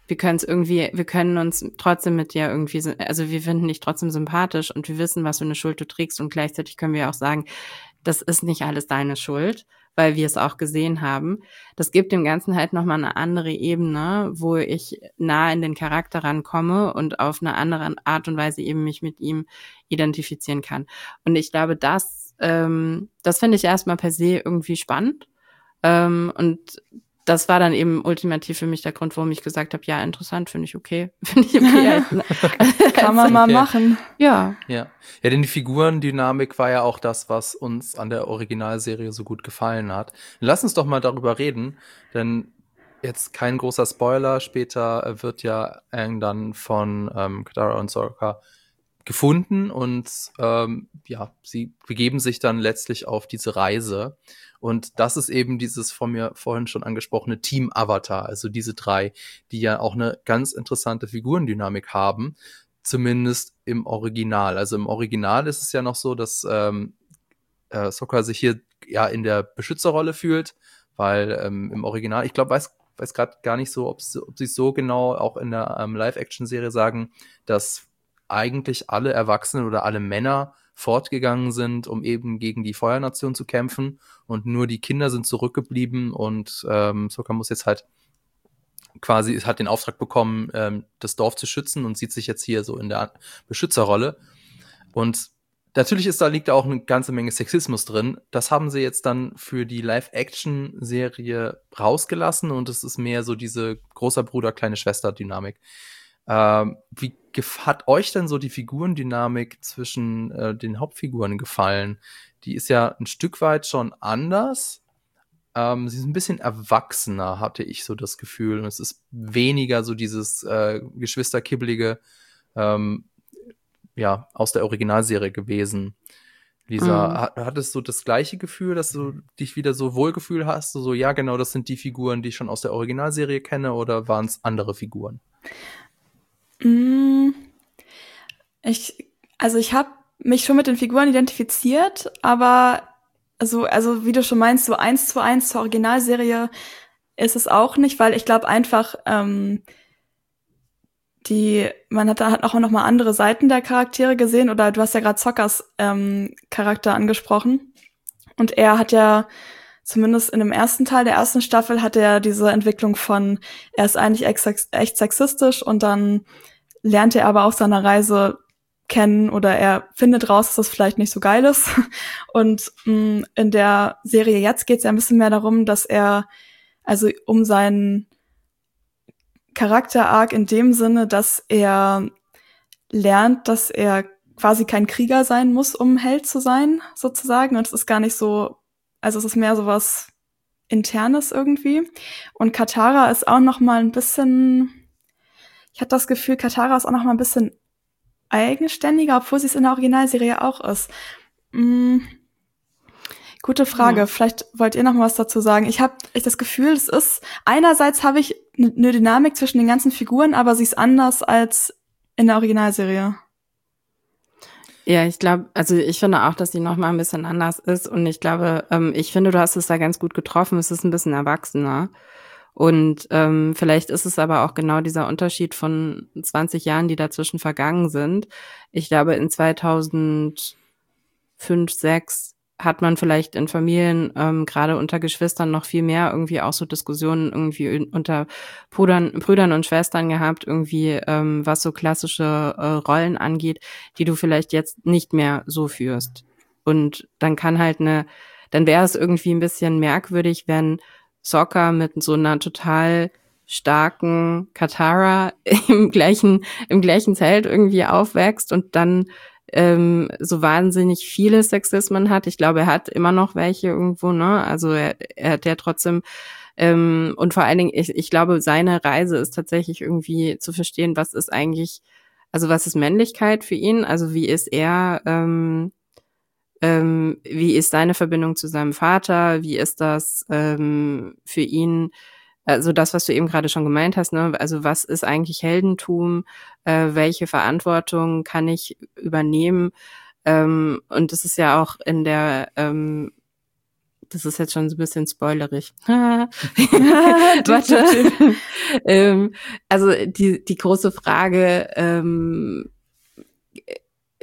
B: können uns trotzdem mit dir irgendwie, also wir finden dich trotzdem sympathisch und wir wissen, was für eine Schuld du trägst und gleichzeitig können wir auch sagen, das ist nicht alles deine Schuld, weil wir es auch gesehen haben. Das gibt dem Ganzen halt nochmal eine andere Ebene, wo ich nah in den Charakter rankomme und auf eine andere Art und Weise eben mich mit ihm identifizieren kann. Und ich glaube, das finde ich erstmal per se irgendwie spannend. Und das war dann eben ultimativ für mich der Grund, warum ich gesagt habe, ja, interessant, finde ich okay. Finde ich okay.
C: Kann man mal machen.
B: Ja.
A: Ja, denn die Figurendynamik war ja auch das, was uns an der Originalserie so gut gefallen hat. Lass uns doch mal darüber reden, denn jetzt kein großer Spoiler, später wird ja Aang dann von Katara und Sokka gefunden und sie begeben sich dann letztlich auf diese Reise. Und das ist eben dieses von mir vorhin schon angesprochene Team Avatar, also diese 3, die ja auch eine ganz interessante Figurendynamik haben, zumindest im Original. Also im Original ist es ja noch so, dass Sokka sich hier ja in der Beschützerrolle fühlt, weil im Original, ich glaube, weiß gerade gar nicht so, ob sie so genau auch in der Live-Action-Serie sagen, dass eigentlich alle Erwachsenen oder alle Männer fortgegangen sind, um eben gegen die Feuernation zu kämpfen und nur die Kinder sind zurückgeblieben und Sokka muss jetzt halt quasi, hat den Auftrag bekommen, das Dorf zu schützen und sieht sich jetzt hier so in der Beschützerrolle. Und natürlich liegt da auch eine ganze Menge Sexismus drin. Das haben sie jetzt dann für die Live-Action-Serie rausgelassen und es ist mehr so diese großer Bruder, kleine Schwester-Dynamik. Wie hat euch denn so die Figurendynamik zwischen den Hauptfiguren gefallen? Die ist ja ein Stück weit schon anders. Sie ist ein bisschen erwachsener, hatte ich so das Gefühl. Und es ist weniger so dieses Geschwisterkibbelige aus der Originalserie gewesen. Lisa, hattest du das gleiche Gefühl, dass du dich wieder so Wohlgefühl hast? So, ja, genau, das sind die Figuren, die ich schon aus der Originalserie kenne, oder waren es andere Figuren?
C: Ich habe mich schon mit den Figuren identifiziert, aber also wie du schon meinst, so 1:1 zur Originalserie ist es auch nicht, weil ich glaube einfach, man hat auch noch mal andere Seiten der Charaktere gesehen, oder du hast ja gerade Sokkas Charakter angesprochen. Und er hat ja, zumindest in dem ersten Teil der ersten Staffel, hat er diese Entwicklung von, er ist eigentlich echt sexistisch und dann lernt er aber auf seiner Reise kennen oder er findet raus, dass das vielleicht nicht so geil ist. Und in der Serie jetzt geht es ja ein bisschen mehr darum, dass er, also um seinen Charakter-Arc in dem Sinne, dass er lernt, dass er quasi kein Krieger sein muss, um Held zu sein, sozusagen. Und es ist gar nicht so, also es ist mehr so was Internes irgendwie. Und Katara ist auch noch mal ein bisschen, ich hatte das Gefühl, Katara ist auch noch mal ein bisschen eigenständiger, obwohl sie es in der Originalserie auch ist. Gute Frage. Ja. Vielleicht wollt ihr noch mal was dazu sagen. Ich habe das Gefühl, es ist, einerseits habe ich eine Dynamik zwischen den ganzen Figuren, aber sie ist anders als in der Originalserie.
B: Ja, ich glaube, also ich finde auch, dass sie noch mal ein bisschen anders ist und ich glaube, ich finde, du hast es da ganz gut getroffen. Es ist ein bisschen erwachsener. Und vielleicht ist es aber auch genau dieser Unterschied von 20 Jahren, die dazwischen vergangen sind. Ich glaube, in 2005, 2006 hat man vielleicht in Familien, gerade unter Geschwistern, noch viel mehr irgendwie auch so Diskussionen irgendwie unter Brüdern und Schwestern gehabt, irgendwie was so klassische Rollen angeht, die du vielleicht jetzt nicht mehr so führst. Und dann dann wäre es irgendwie ein bisschen merkwürdig, wenn Sokka mit so einer total starken Katara im gleichen Zelt irgendwie aufwächst und dann so wahnsinnig viele Sexismen hat. Ich glaube, er hat immer noch welche irgendwo, ne? Also er hat ja trotzdem und vor allen Dingen, ich glaube, seine Reise ist tatsächlich irgendwie zu verstehen, was ist Männlichkeit für ihn? Also wie ist er, wie ist seine Verbindung zu seinem Vater? Wie ist das für ihn? Also das, was du eben gerade schon gemeint hast, ne? Also was ist eigentlich Heldentum? Welche Verantwortung kann ich übernehmen? Und das ist ja auch in der, das ist jetzt schon so ein bisschen spoilerig. Warte. Also die große Frage,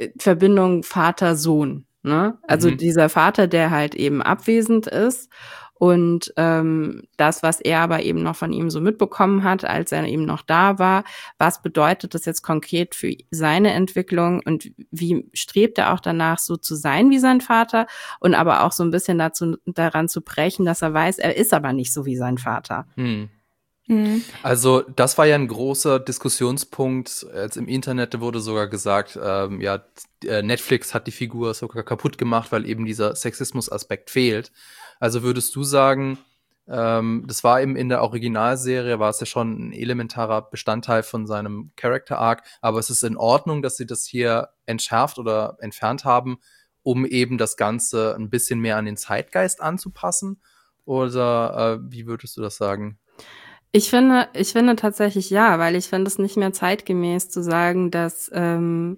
B: Verbindung Vater-Sohn. Ne? Also dieser Vater, der halt eben abwesend ist Und das, was er aber eben noch von ihm so mitbekommen hat, als er eben noch da war, was bedeutet das jetzt konkret für seine Entwicklung und wie strebt er auch danach, so zu sein wie sein Vater und aber auch so ein bisschen daran zu brechen, dass er weiß, er ist aber nicht so wie sein Vater.
A: Also das war ja ein großer Diskussionspunkt. Jetzt im Internet wurde sogar gesagt, Netflix hat die Figur sogar kaputt gemacht, weil eben dieser Sexismus-Aspekt fehlt. Also würdest du sagen, das war eben in der Originalserie, war es ja schon ein elementarer Bestandteil von seinem Character-Arc, aber es ist in Ordnung, dass sie das hier entschärft oder entfernt haben, um eben das Ganze ein bisschen mehr an den Zeitgeist anzupassen? Oder wie würdest du das sagen?
B: Ich finde tatsächlich ja, weil ich finde es nicht mehr zeitgemäß zu sagen, dass ein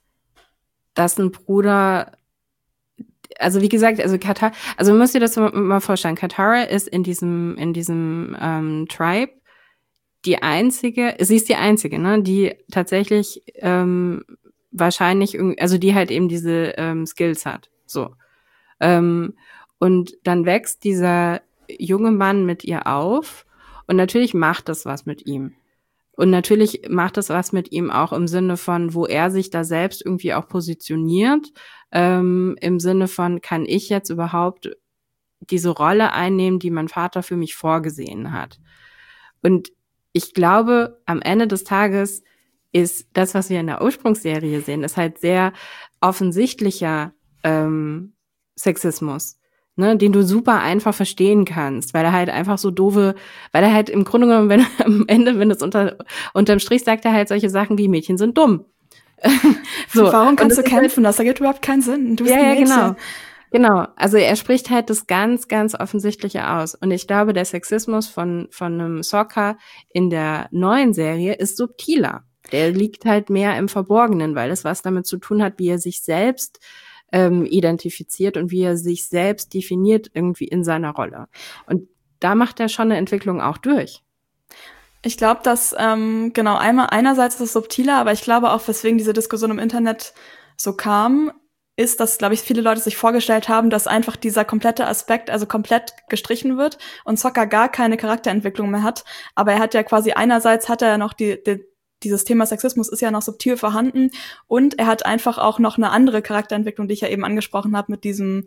B: Bruder, also wie gesagt, also Katara, also müsst ihr das mal vorstellen, Katara ist in diesem Tribe sie ist die einzige, ne, die tatsächlich wahrscheinlich, also die halt eben diese Skills hat, so. Und dann wächst dieser junge Mann mit ihr auf und natürlich macht das was mit ihm. Und natürlich macht das was mit ihm auch im Sinne von, wo er sich da selbst irgendwie auch positioniert, im Sinne von, kann ich jetzt überhaupt diese Rolle einnehmen, die mein Vater für mich vorgesehen hat? Und ich glaube, am Ende des Tages ist das, was wir in der Ursprungsserie sehen, ist halt sehr offensichtlicher Sexismus, ne, den du super einfach verstehen kannst, weil er halt einfach so weil er halt im Grunde genommen, wenn am Ende, wenn es unterm Strich sagt er halt solche Sachen wie Mädchen sind dumm.
C: So. Warum kannst du kämpfen? Das ergibt überhaupt keinen Sinn. Du bist ein Mädchen.
B: Genau. Also er spricht halt das ganz, ganz Offensichtliche aus. Und ich glaube, der Sexismus von einem Sokka in der neuen Serie ist subtiler. Der liegt halt mehr im Verborgenen, weil es was damit zu tun hat, wie er sich selbst identifiziert und wie er sich selbst definiert irgendwie in seiner Rolle. Und da macht er schon eine Entwicklung auch durch.
C: Ich glaube, dass genau einerseits ist es subtiler, aber ich glaube auch, weswegen diese Diskussion im Internet so kam, ist, dass, glaube ich, viele Leute sich vorgestellt haben, dass einfach dieser komplette Aspekt also komplett gestrichen wird und Sokka gar keine Charakterentwicklung mehr hat. Aber er hat ja quasi einerseits hat er ja noch dieses Thema Sexismus ist ja noch subtil vorhanden und er hat einfach auch noch eine andere Charakterentwicklung, die ich ja eben angesprochen habe mit diesem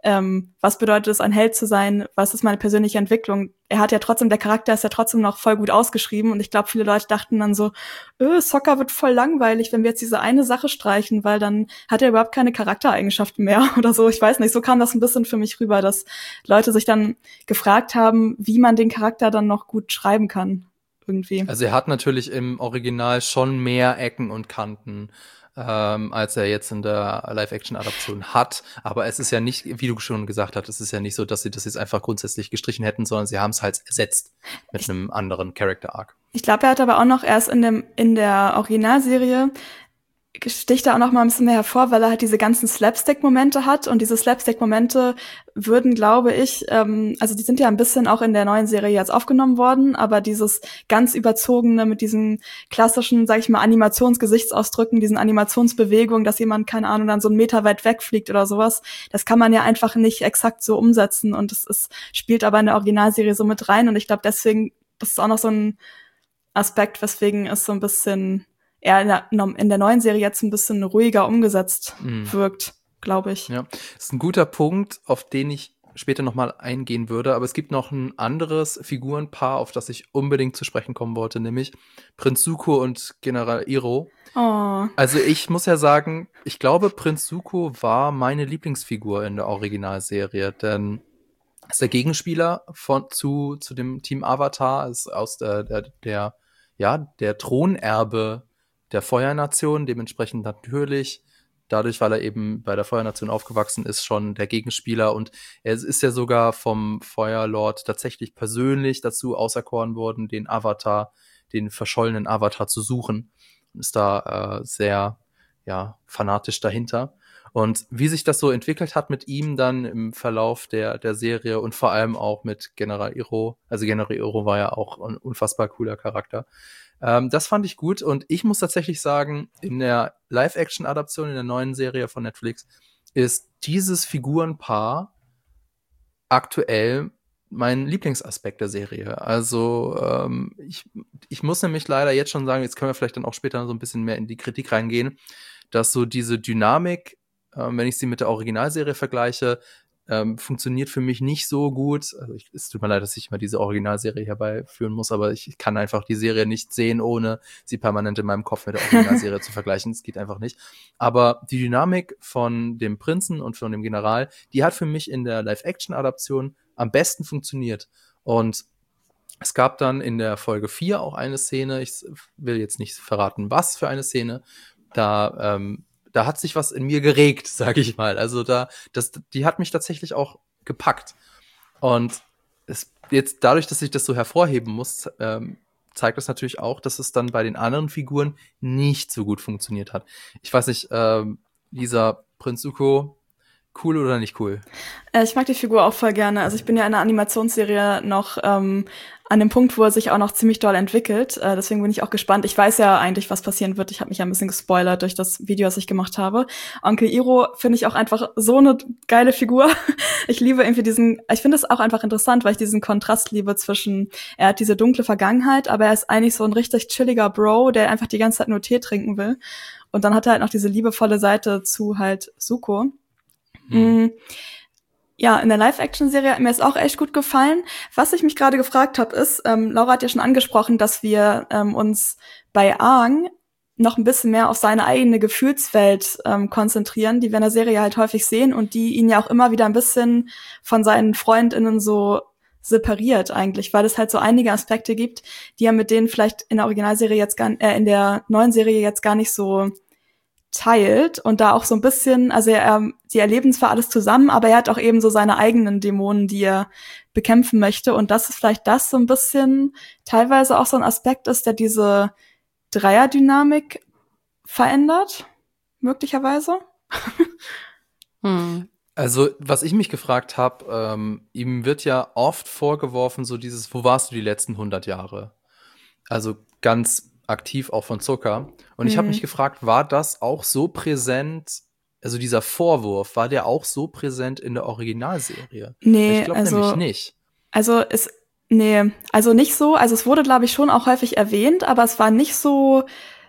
C: was bedeutet es, ein Held zu sein, was ist meine persönliche Entwicklung. Er hat ja trotzdem, der Charakter ist ja trotzdem noch voll gut ausgeschrieben und ich glaube, viele Leute dachten dann so, Sokka wird voll langweilig, wenn wir jetzt diese eine Sache streichen, weil dann hat er überhaupt keine Charaktereigenschaften mehr oder so. Ich weiß nicht, so kam das ein bisschen für mich rüber, dass Leute sich dann gefragt haben, wie man den Charakter dann noch gut schreiben kann. Irgendwie.
A: Also er hat natürlich im Original schon mehr Ecken und Kanten, als er jetzt in der Live-Action-Adaption hat. Aber es ist ja nicht, wie du schon gesagt hast, es ist ja nicht so, dass sie das jetzt einfach grundsätzlich gestrichen hätten, sondern sie haben es halt ersetzt mit einem anderen Character-Arc.
C: Ich glaube, er hat aber auch noch erst in der Originalserie sticht er auch noch mal ein bisschen mehr hervor, weil er halt diese ganzen Slapstick-Momente hat und diese Slapstick-Momente würden, glaube ich, also die sind ja ein bisschen auch in der neuen Serie jetzt aufgenommen worden, aber dieses ganz überzogene mit diesen klassischen, sag ich mal, Animationsgesichtsausdrücken, diesen Animationsbewegungen, dass jemand, keine Ahnung, dann so 1 Meter weit wegfliegt oder sowas, das kann man ja einfach nicht exakt so umsetzen und es spielt aber in der Originalserie so mit rein und ich glaube deswegen, das ist auch noch so ein Aspekt, weswegen es so ein bisschen eher in der neuen Serie jetzt ein bisschen ruhiger umgesetzt wirkt, glaube ich.
A: Ja, das ist ein guter Punkt, auf den ich später nochmal eingehen würde, aber es gibt noch ein anderes Figurenpaar, auf das ich unbedingt zu sprechen kommen wollte, nämlich Prinz Zuko und General Iroh.
C: Oh.
A: Also ich muss ja sagen, ich glaube, Prinz Zuko war meine Lieblingsfigur in der Originalserie, denn er ist der Gegenspieler zu dem Team Avatar, ist aus der Thronerbe der Feuernation, dementsprechend natürlich, dadurch, weil er eben bei der Feuernation aufgewachsen ist, schon der Gegenspieler und er ist ja sogar vom Feuerlord tatsächlich persönlich dazu auserkoren worden, den verschollenen Avatar zu suchen und ist da sehr, fanatisch dahinter. Und wie sich das so entwickelt hat mit ihm dann im Verlauf der Serie und vor allem auch mit General Iroh, also General Iroh war ja auch ein unfassbar cooler Charakter. Das fand ich gut und ich muss tatsächlich sagen, in der Live-Action-Adaption in der neuen Serie von Netflix ist dieses Figurenpaar aktuell mein Lieblingsaspekt der Serie. Also ich muss nämlich leider jetzt schon sagen, jetzt können wir vielleicht dann auch später so ein bisschen mehr in die Kritik reingehen, dass so diese Dynamik, wenn ich sie mit der Originalserie vergleiche, funktioniert für mich nicht so gut. Also es tut mir leid, dass ich mal diese Originalserie herbeiführen muss, aber ich kann einfach die Serie nicht sehen, ohne sie permanent in meinem Kopf mit der Originalserie zu vergleichen. Das geht einfach nicht. Aber die Dynamik von dem Prinzen und von dem General, die hat für mich in der Live-Action-Adaption am besten funktioniert. Und es gab dann in der Folge 4 auch eine Szene, ich will jetzt nicht verraten, was für eine Szene, da hat sich was in mir geregt, sage ich mal. Also die hat mich tatsächlich auch gepackt. Und jetzt dadurch, dass ich das so hervorheben muss, zeigt das natürlich auch, dass es dann bei den anderen Figuren nicht so gut funktioniert hat. Ich weiß nicht, dieser Prinz Zuko, cool oder nicht cool?
C: Ich mag die Figur auch voll gerne. Also ich bin ja in der Animationsserie noch an dem Punkt, wo er sich auch noch ziemlich doll entwickelt. Deswegen bin ich auch gespannt. Ich weiß ja eigentlich, was passieren wird. Ich habe mich ja ein bisschen gespoilert durch das Video, was ich gemacht habe. Onkel Iroh finde ich auch einfach so eine geile Figur. Ich liebe irgendwie ich finde es auch einfach interessant, weil ich diesen Kontrast liebe zwischen, er hat diese dunkle Vergangenheit, aber er ist eigentlich so ein richtig chilliger Bro, der einfach die ganze Zeit nur Tee trinken will. Und dann hat er halt noch diese liebevolle Seite zu halt Zuko. Ja, in der Live-Action-Serie hat mir es auch echt gut gefallen. Was ich mich gerade gefragt habe, ist, Laura hat ja schon angesprochen, dass wir uns bei Aang noch ein bisschen mehr auf seine eigene Gefühlswelt konzentrieren, die wir in der Serie halt häufig sehen und die ihn ja auch immer wieder ein bisschen von seinen FreundInnen so separiert eigentlich, weil es halt so einige Aspekte gibt, die er mit denen vielleicht in der Originalserie in der neuen Serie jetzt gar nicht so teilt und da auch so ein bisschen, also sie erleben zwar alles zusammen, aber er hat auch eben so seine eigenen Dämonen, die er bekämpfen möchte und das ist vielleicht das so ein bisschen teilweise auch so ein Aspekt ist, der diese Dreierdynamik verändert, möglicherweise.
A: Also, was ich mich gefragt habe, ihm wird ja oft vorgeworfen, so dieses, wo warst du die letzten 100 Jahre? Also ganz aktiv auch von Zucker. Und ich habe mich gefragt, war das auch so präsent, also dieser Vorwurf, war der auch so präsent in der Originalserie?
C: Nee,
A: ich glaube nämlich nicht.
C: Also nicht so. Also es wurde, glaube ich, schon auch häufig erwähnt, aber es war nicht so,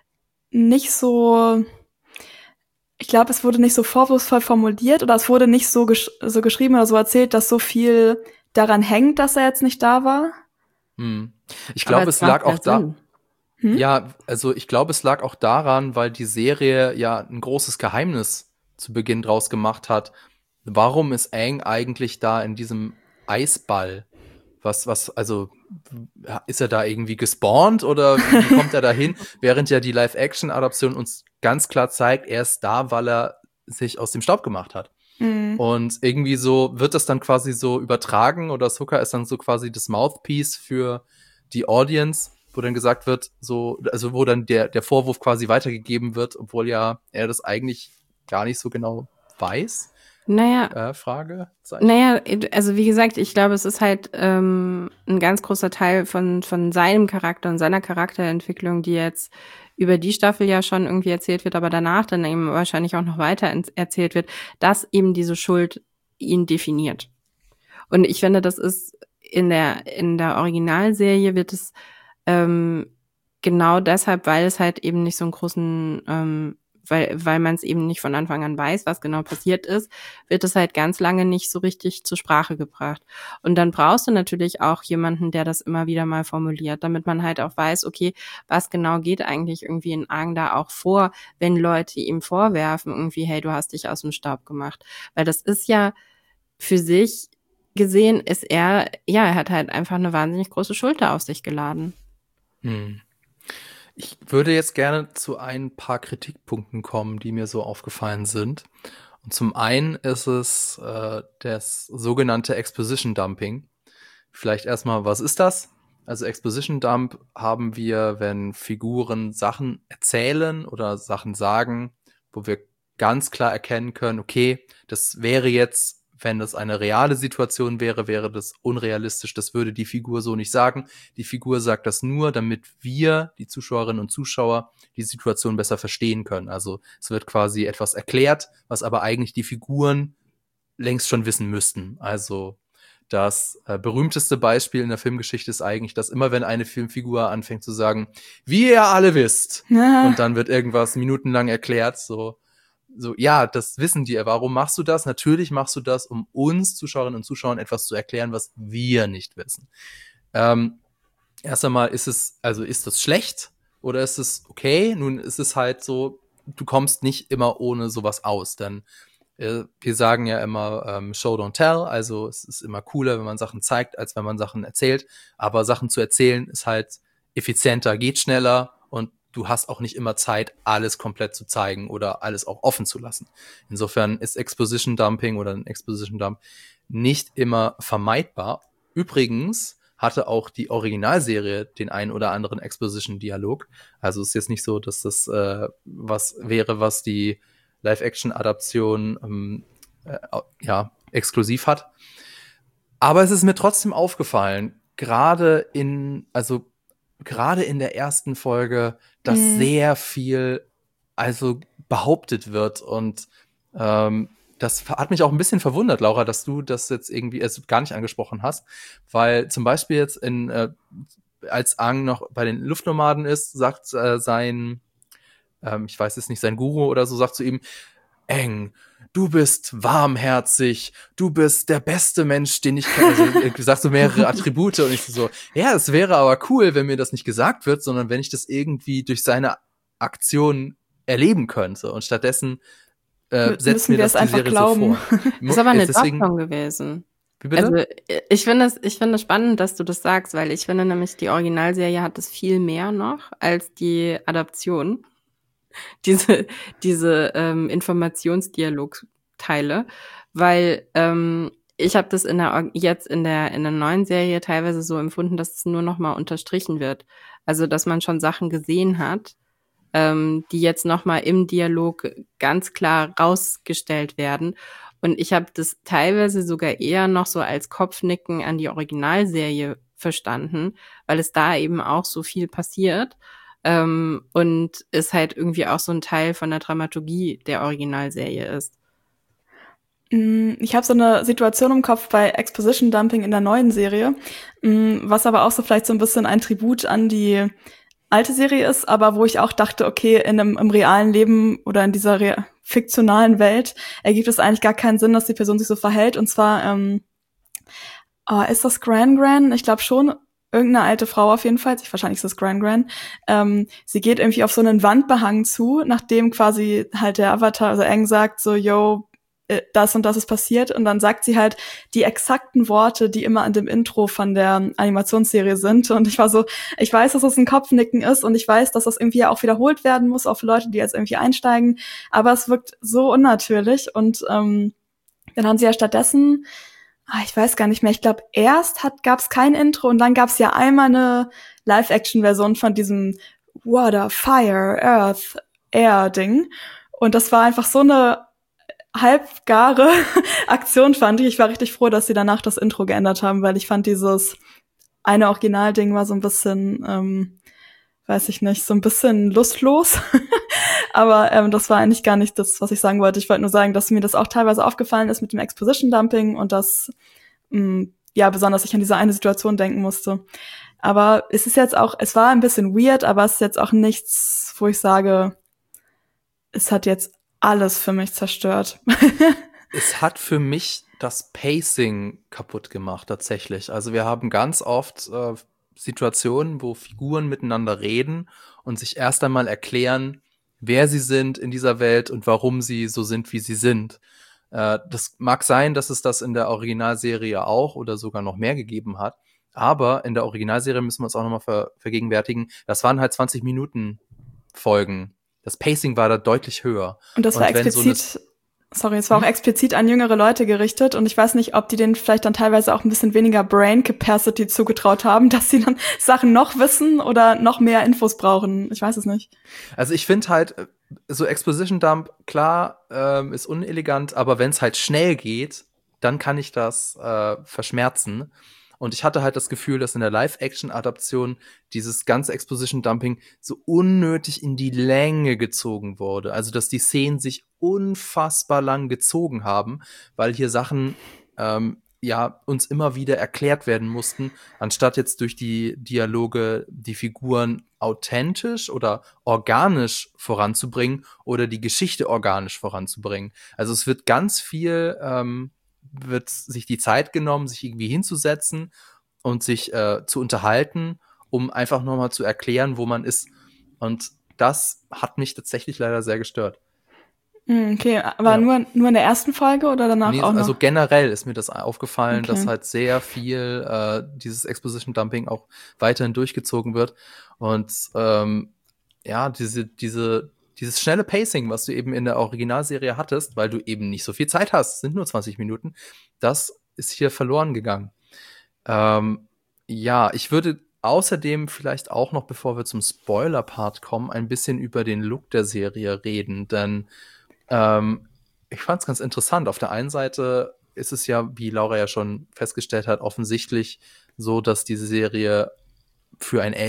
C: ich glaube, es wurde nicht so vorwurfsvoll formuliert oder es wurde nicht so geschrieben oder so erzählt, dass so viel daran hängt, dass er jetzt nicht da war.
A: Ich glaube, es lag auch da. Ja, also ich glaube, es lag auch daran, weil die Serie ja ein großes Geheimnis zu Beginn draus gemacht hat. Warum ist Aang eigentlich da in diesem Eisball? Also ist er da irgendwie gespawnt oder wie kommt er da hin? Während ja die Live-Action-Adaption uns ganz klar zeigt, er ist da, weil er sich aus dem Staub gemacht hat. Und irgendwie so wird das dann quasi so übertragen oder Sokka ist dann so quasi das Mouthpiece für die Audience, wo dann gesagt wird, so, also wo dann der Vorwurf quasi weitergegeben wird, obwohl ja er das eigentlich gar nicht so genau weiß.
B: Naja,
A: Fragezeichen.
B: Naja, also wie gesagt, ich glaube, es ist halt ein ganz großer Teil von seinem Charakter und seiner Charakterentwicklung, die jetzt über die Staffel ja schon irgendwie erzählt wird, aber danach dann eben wahrscheinlich auch noch weiter erzählt wird, dass eben diese Schuld ihn definiert. Und ich finde, das ist in der Originalserie wird es genau deshalb, weil es halt eben nicht so einen großen weil man es eben nicht von Anfang an weiß, was genau passiert ist, wird es halt ganz lange nicht so richtig zur Sprache gebracht. Und dann brauchst du natürlich auch jemanden, der das immer wieder mal formuliert, damit man halt auch weiß, okay, was genau geht eigentlich irgendwie in Aang da auch vor, wenn Leute ihm vorwerfen, irgendwie, hey, du hast dich aus dem Staub gemacht. Weil das ist ja für sich gesehen, er hat halt einfach eine wahnsinnig große Schulter auf sich geladen.
A: Ich würde jetzt gerne zu ein paar Kritikpunkten kommen, die mir so aufgefallen sind. Und zum einen ist es das sogenannte Exposition Dumping. Vielleicht erstmal, was ist das? Also Exposition Dump haben wir, wenn Figuren Sachen erzählen oder Sachen sagen, wo wir ganz klar erkennen können, okay, das wäre jetzt, wenn das eine reale Situation wäre, wäre das unrealistisch. Das würde die Figur so nicht sagen. Die Figur sagt das nur, damit wir, die Zuschauerinnen und Zuschauer, die Situation besser verstehen können. Also es wird quasi etwas erklärt, was aber eigentlich die Figuren längst schon wissen müssten. Also Das berühmteste Beispiel in der Filmgeschichte ist eigentlich, dass immer wenn eine Filmfigur anfängt zu sagen, wie ihr alle wisst, und dann wird irgendwas minutenlang erklärt, so, ja, das wissen die. Warum machst du das? Natürlich machst du das, um uns Zuschauerinnen und Zuschauern etwas zu erklären, was wir nicht wissen. Erst einmal ist das schlecht oder ist es okay? Nun ist es halt so, du kommst nicht immer ohne sowas aus, denn wir sagen ja immer Show don't tell, also es ist immer cooler, wenn man Sachen zeigt, als wenn man Sachen erzählt, aber Sachen zu erzählen ist halt effizienter, geht schneller und du hast auch nicht immer Zeit, alles komplett zu zeigen oder alles auch offen zu lassen. Insofern ist Exposition Dumping oder ein Exposition Dump nicht immer vermeidbar. Übrigens hatte auch die Originalserie den einen oder anderen Exposition-Dialog. Also es ist jetzt nicht so, dass das was wäre, was die Live-Action-Adaption exklusiv hat. Aber es ist mir trotzdem aufgefallen, gerade in der ersten Folge, dass sehr viel behauptet wird und das hat mich auch ein bisschen verwundert, Laura, dass du das jetzt irgendwie gar nicht angesprochen hast, weil zum Beispiel jetzt als Aang noch bei den Luftnomaden ist, sagt sein Guru oder so, sagt zu ihm, Aang, du bist warmherzig, du bist der beste Mensch, den ich kenne. Also, sagst so mehrere Attribute und ich so, ja, es wäre aber cool, wenn mir das nicht gesagt wird, sondern wenn ich das irgendwie durch seine Aktion erleben könnte. Und stattdessen setzt mir das die Serie
B: glauben.
A: so vor.
B: Das ist aber eine Doppelung gewesen.
A: Wie bitte?
B: Also ich finde es spannend, dass du das sagst, weil ich finde nämlich, die Originalserie hat es viel mehr noch als die Adaption. Diese Informationsdialogteile, weil ich habe das in der neuen Serie teilweise so empfunden, dass es nur noch mal unterstrichen wird. Also, dass man schon Sachen gesehen hat, die jetzt noch mal im Dialog ganz klar rausgestellt werden. Und ich habe das teilweise sogar eher noch so als Kopfnicken an die Originalserie verstanden, weil es da eben auch so viel passiert. Und es halt irgendwie auch so ein Teil von der Dramaturgie der Originalserie ist.
C: Ich habe so eine Situation im Kopf bei Exposition Dumping in der neuen Serie, was aber auch so vielleicht so ein bisschen ein Tribut an die alte Serie ist, aber wo ich auch dachte, okay, im realen Leben oder in dieser fiktionalen Welt ergibt es eigentlich gar keinen Sinn, dass die Person sich so verhält. Und zwar ist das Gran? Ich glaube schon. Irgendeine alte Frau auf jeden Fall, wahrscheinlich ist das Gran. Sie geht irgendwie auf so einen Wandbehang zu, nachdem quasi halt der Avatar, also Aang sagt so, yo, das und das ist passiert. Und dann sagt sie halt die exakten Worte, die immer an dem Intro von der Animationsserie sind. Und ich war so, ich weiß, dass das ein Kopfnicken ist und ich weiß, dass das irgendwie auch wiederholt werden muss, auch für Leute, die jetzt irgendwie einsteigen. Aber es wirkt so unnatürlich. Und dann haben sie ja stattdessen, ich weiß gar nicht mehr, ich glaube, erst gab's kein Intro und dann gab's ja einmal eine Live-Action-Version von diesem Water, Fire, Earth, Air-Ding. Und das war einfach so eine halbgare Aktion, fand ich. Ich war richtig froh, dass sie danach das Intro geändert haben, weil ich fand, dieses eine Originalding war so ein bisschen, weiß ich nicht, so ein bisschen lustlos. Aber das war eigentlich gar nicht das, was ich sagen wollte. Ich wollte nur sagen, dass mir das auch teilweise aufgefallen ist mit dem Exposition-Dumping und dass, besonders ich an diese eine Situation denken musste. Aber es war ein bisschen weird, aber es ist jetzt auch nichts, wo ich sage, es hat jetzt alles für mich zerstört.
A: Es hat für mich das Pacing kaputt gemacht, tatsächlich. Also wir haben ganz oft Situationen, wo Figuren miteinander reden und sich erst einmal erklären, wer sie sind in dieser Welt und warum sie so sind, wie sie sind. Das mag sein, dass es das in der Originalserie auch oder sogar noch mehr gegeben hat. Aber in der Originalserie müssen wir uns auch nochmal vergegenwärtigen, das waren halt 20 Minuten Folgen. Das Pacing war da deutlich höher.
C: Und das war explizit, es war auch explizit an jüngere Leute gerichtet und ich weiß nicht, ob die denen vielleicht dann teilweise auch ein bisschen weniger Brain Capacity zugetraut haben, dass sie dann Sachen noch wissen oder noch mehr Infos brauchen. Ich weiß es nicht.
A: Also ich finde halt, so Exposition Dump, klar, ist unelegant, aber wenn es halt schnell geht, dann kann ich das verschmerzen. Und ich hatte halt das Gefühl, dass in der Live-Action-Adaption dieses ganze Exposition-Dumping so unnötig in die Länge gezogen wurde. Also, dass die Szenen sich unfassbar lang gezogen haben, weil hier Sachen ja uns immer wieder erklärt werden mussten, anstatt jetzt durch die Dialoge die Figuren authentisch oder organisch voranzubringen oder die Geschichte organisch voranzubringen. Also es wird ganz viel, wird sich die Zeit genommen, sich irgendwie hinzusetzen und sich zu unterhalten, um einfach nochmal zu erklären, wo man ist. Und das hat mich tatsächlich leider sehr gestört.
C: Okay, aber nur in der ersten Folge oder danach auch noch?
A: Also generell ist mir das aufgefallen, dass halt sehr viel dieses Exposition-Dumping auch weiterhin durchgezogen wird. Und dieses schnelle Pacing, was du eben in der Originalserie hattest, weil du eben nicht so viel Zeit hast, es sind nur 20 Minuten, das ist hier verloren gegangen. Ich würde außerdem vielleicht auch noch, bevor wir zum Spoiler-Part kommen, ein bisschen über den Look der Serie reden, denn ich fand es ganz interessant. Auf der einen Seite ist es ja, wie Laura ja schon festgestellt hat, offensichtlich so, dass diese Serie für ein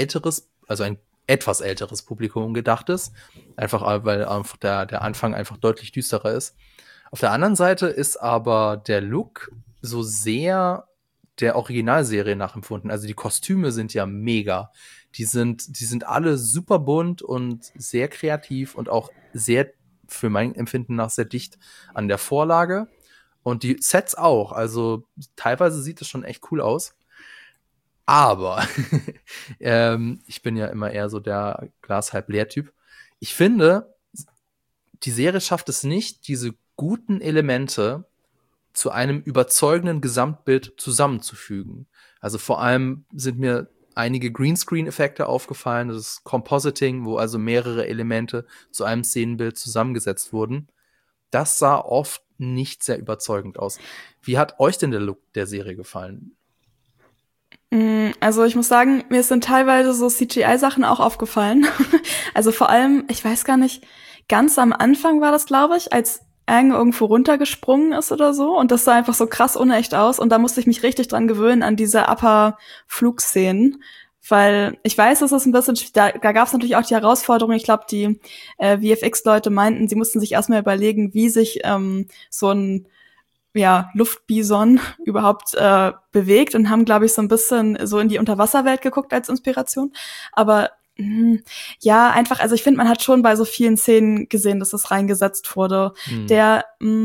A: etwas älteres Publikum gedacht ist. Einfach, weil einfach der Anfang einfach deutlich düsterer ist. Auf der anderen Seite ist aber der Look so sehr der Originalserie nachempfunden. Also die Kostüme sind ja mega. Die sind alle super bunt und sehr kreativ und auch sehr, für mein Empfinden nach, sehr dicht an der Vorlage. Und die Sets auch. Also teilweise sieht es schon echt cool aus. Aber ich bin ja immer eher so der Glas-halb-leer-Typ. Ich finde, die Serie schafft es nicht, diese guten Elemente zu einem überzeugenden Gesamtbild zusammenzufügen. Also vor allem sind mir einige Greenscreen-Effekte aufgefallen, das ist Compositing, wo also mehrere Elemente zu einem Szenenbild zusammengesetzt wurden. Das sah oft nicht sehr überzeugend aus. Wie hat euch denn der Look der Serie gefallen?
C: Also ich muss sagen, mir sind teilweise so CGI-Sachen auch aufgefallen. Also vor allem, ich weiß gar nicht, ganz am Anfang war das, glaube ich, als Aang irgendwo runtergesprungen ist oder so. Und das sah einfach so krass unecht aus. Und da musste ich mich richtig dran gewöhnen an diese Upper-Flugszenen. Weil ich weiß, es ist ein bisschen, da gab es natürlich auch die Herausforderung, ich glaube, die VFX-Leute meinten, sie mussten sich erstmal überlegen, wie sich so ein Luftbison überhaupt bewegt und haben, glaube ich, so ein bisschen so in die Unterwasserwelt geguckt als Inspiration. Aber einfach, also ich finde, man hat schon bei so vielen Szenen gesehen, dass das reingesetzt wurde. Der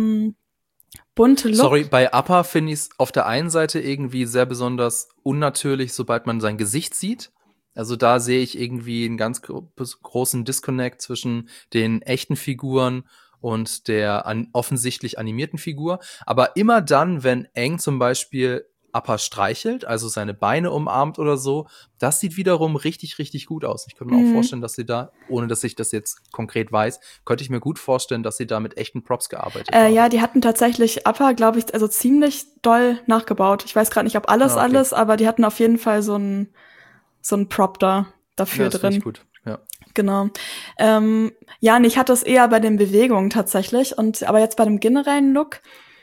C: bunte Look.
A: Sorry, bei Appa finde ich es auf der einen Seite irgendwie sehr besonders unnatürlich, sobald man sein Gesicht sieht. Also da sehe ich irgendwie einen ganz großen Disconnect zwischen den echten Figuren und der offensichtlich animierten Figur. Aber immer dann, wenn Aang zum Beispiel Appa streichelt, also seine Beine umarmt oder so, das sieht wiederum richtig, richtig gut aus. Ich könnte mir auch vorstellen, dass sie da, ohne dass ich das jetzt konkret weiß, könnte ich mir gut vorstellen, dass sie da mit echten Props gearbeitet haben.
C: Ja, die hatten tatsächlich Appa, glaube ich, also ziemlich doll nachgebaut. Ich weiß gerade nicht, ob alles, aber die hatten auf jeden Fall so ein Prop dafür
A: das
C: drin.
A: Ich gut. Ja.
C: Genau. Ich hatte es eher bei den Bewegungen tatsächlich. Aber jetzt bei dem generellen Look.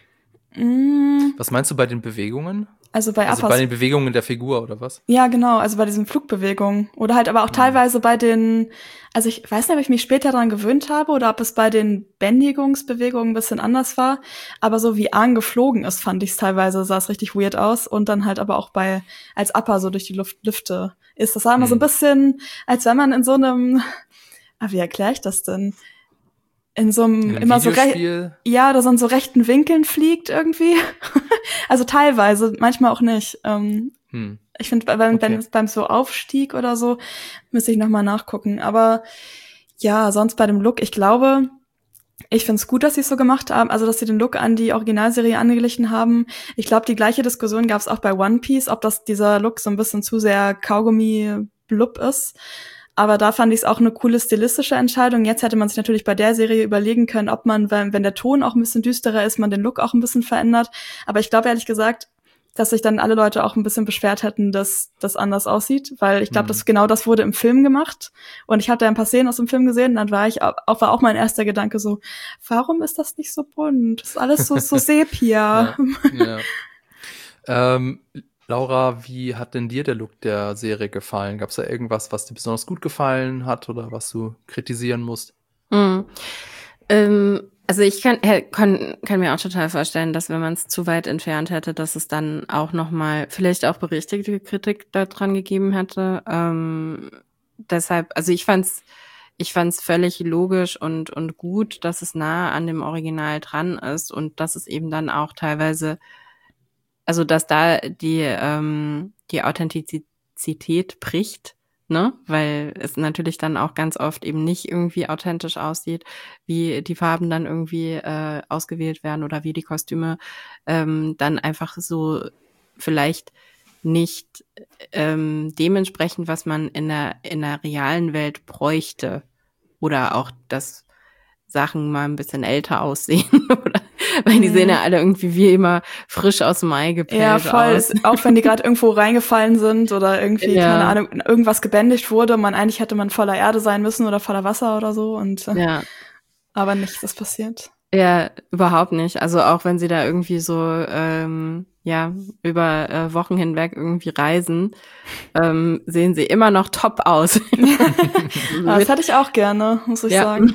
A: Was meinst du bei den Bewegungen?
C: Also bei
A: den Bewegungen der Figur, oder was?
C: Ja, genau, also bei diesen Flugbewegungen. Oder halt aber auch teilweise bei den, also ich weiß nicht, ob ich mich später daran gewöhnt habe oder ob es bei den Bändigungsbewegungen ein bisschen anders war. Aber so wie Aang geflogen ist, fand ich es teilweise, sah es richtig weird aus. Und dann halt aber auch als Appa so durch die Lüfte ist. Das sah immer so ein bisschen, als wenn man in so einem, wie erkläre ich das denn? In so einem immer so oder so in so rechten Winkeln fliegt irgendwie. Also teilweise, manchmal auch nicht. Ich finde, wenn es beim so Aufstieg oder so, müsste ich nochmal nachgucken. Aber ja, sonst bei dem Look, ich glaube, ich finde es gut, dass sie es so gemacht haben, also dass sie den Look an die Originalserie angeglichen haben. Ich glaube, die gleiche Diskussion gab es auch bei One Piece, ob dieser Look so ein bisschen zu sehr Kaugummi-Blub ist. Aber da fand ich es auch eine coole stilistische Entscheidung. Jetzt hätte man sich natürlich bei der Serie überlegen können, ob man, wenn der Ton auch ein bisschen düsterer ist, man den Look auch ein bisschen verändert. Aber ich glaube ehrlich gesagt, dass sich dann alle Leute auch ein bisschen beschwert hätten, dass das anders aussieht, weil ich glaube, das wurde im Film gemacht. Und ich hatte ein paar Szenen aus dem Film gesehen, und dann war auch mein erster Gedanke so, warum ist das nicht so bunt? Das ist alles so Sepia.
A: Ja. Laura, wie hat denn dir der Look der Serie gefallen? Gab es da irgendwas, was dir besonders gut gefallen hat oder was du kritisieren musst?
B: Also Also ich kann mir auch total vorstellen, dass wenn man es zu weit entfernt hätte, dass es dann auch nochmal vielleicht auch berechtigte Kritik daran gegeben hätte. Deshalb, also ich fand's völlig logisch und gut, dass es nah an dem Original dran ist und dass es eben dann auch teilweise, also dass da die Authentizität bricht, ne? Weil es natürlich dann auch ganz oft eben nicht irgendwie authentisch aussieht, wie die Farben dann irgendwie ausgewählt werden oder wie die Kostüme dann einfach so vielleicht nicht dementsprechend, was man in der realen Welt bräuchte. Oder auch, dass Sachen mal ein bisschen älter aussehen. Oder, weil die sehen ja alle irgendwie wie immer frisch aus dem Ei gepellt
C: ja, voll.
B: aus.
C: Auch wenn die gerade irgendwo reingefallen sind oder irgendwie, keine Ahnung, irgendwas gebändigt wurde. Eigentlich hätte man voller Erde sein müssen oder voller Wasser oder so. Und aber nichts ist passiert.
B: Ja, überhaupt nicht. Also auch wenn sie da irgendwie so über Wochen hinweg irgendwie reisen, sehen sie immer noch top aus.
C: Das hätte ich auch gerne, muss ich sagen.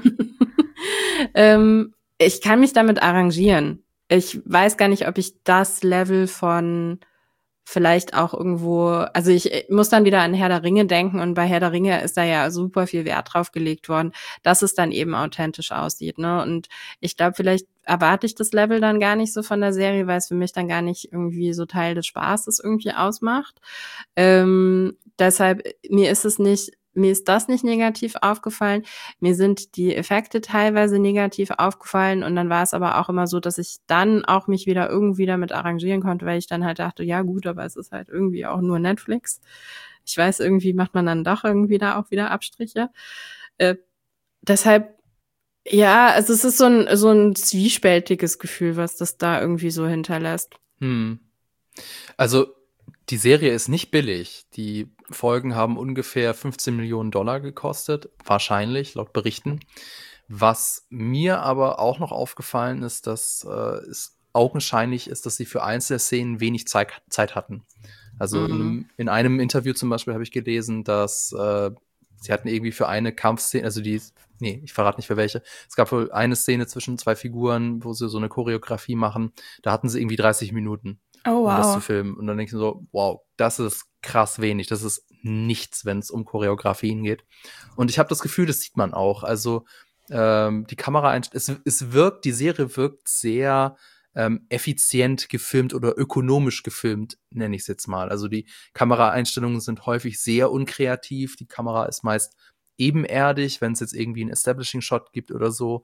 B: Ich kann mich damit arrangieren. Ich weiß gar nicht, ob ich das Level von vielleicht auch irgendwo, also ich muss dann wieder an Herr der Ringe denken und bei Herr der Ringe ist da ja super viel Wert drauf gelegt worden, dass es dann eben authentisch aussieht, ne? Und ich glaube, vielleicht erwarte ich das Level dann gar nicht so von der Serie, weil es für mich dann gar nicht irgendwie so Teil des Spaßes irgendwie ausmacht. Deshalb, mir ist das nicht negativ aufgefallen. Mir sind die Effekte teilweise negativ aufgefallen und dann war es aber auch immer so, dass ich dann auch mich wieder irgendwie damit arrangieren konnte, weil ich dann halt dachte, ja gut, aber es ist halt irgendwie auch nur Netflix. Ich weiß, irgendwie macht man dann doch irgendwie da auch wieder Abstriche. Deshalb, ja, also es ist so ein zwiespältiges Gefühl, was das da irgendwie so hinterlässt.
A: Also die Serie ist nicht billig. Die Folgen haben ungefähr 15 Millionen $ gekostet, wahrscheinlich, laut Berichten. Was mir aber auch noch aufgefallen ist, dass es augenscheinlich ist, dass sie für einzelne Szenen wenig Zeit hatten. Also in einem Interview zum Beispiel habe ich gelesen, dass sie hatten irgendwie für eine Kampfszene, also ich verrate nicht für welche. Es gab wohl eine Szene zwischen zwei Figuren, wo sie so eine Choreografie machen. Da hatten sie irgendwie 30 Minuten.
C: Oh, wow.
A: Um das zu filmen. Und dann denke ich mir so, wow, das ist krass wenig. Das ist nichts, wenn es um Choreografien geht. Und ich habe das Gefühl, das sieht man auch. Also die Kamera, die Serie wirkt sehr effizient gefilmt oder ökonomisch gefilmt, nenne ich es jetzt mal. Also die Kameraeinstellungen sind häufig sehr unkreativ. Die Kamera ist meist ebenerdig, wenn es jetzt irgendwie einen Establishing-Shot gibt oder so.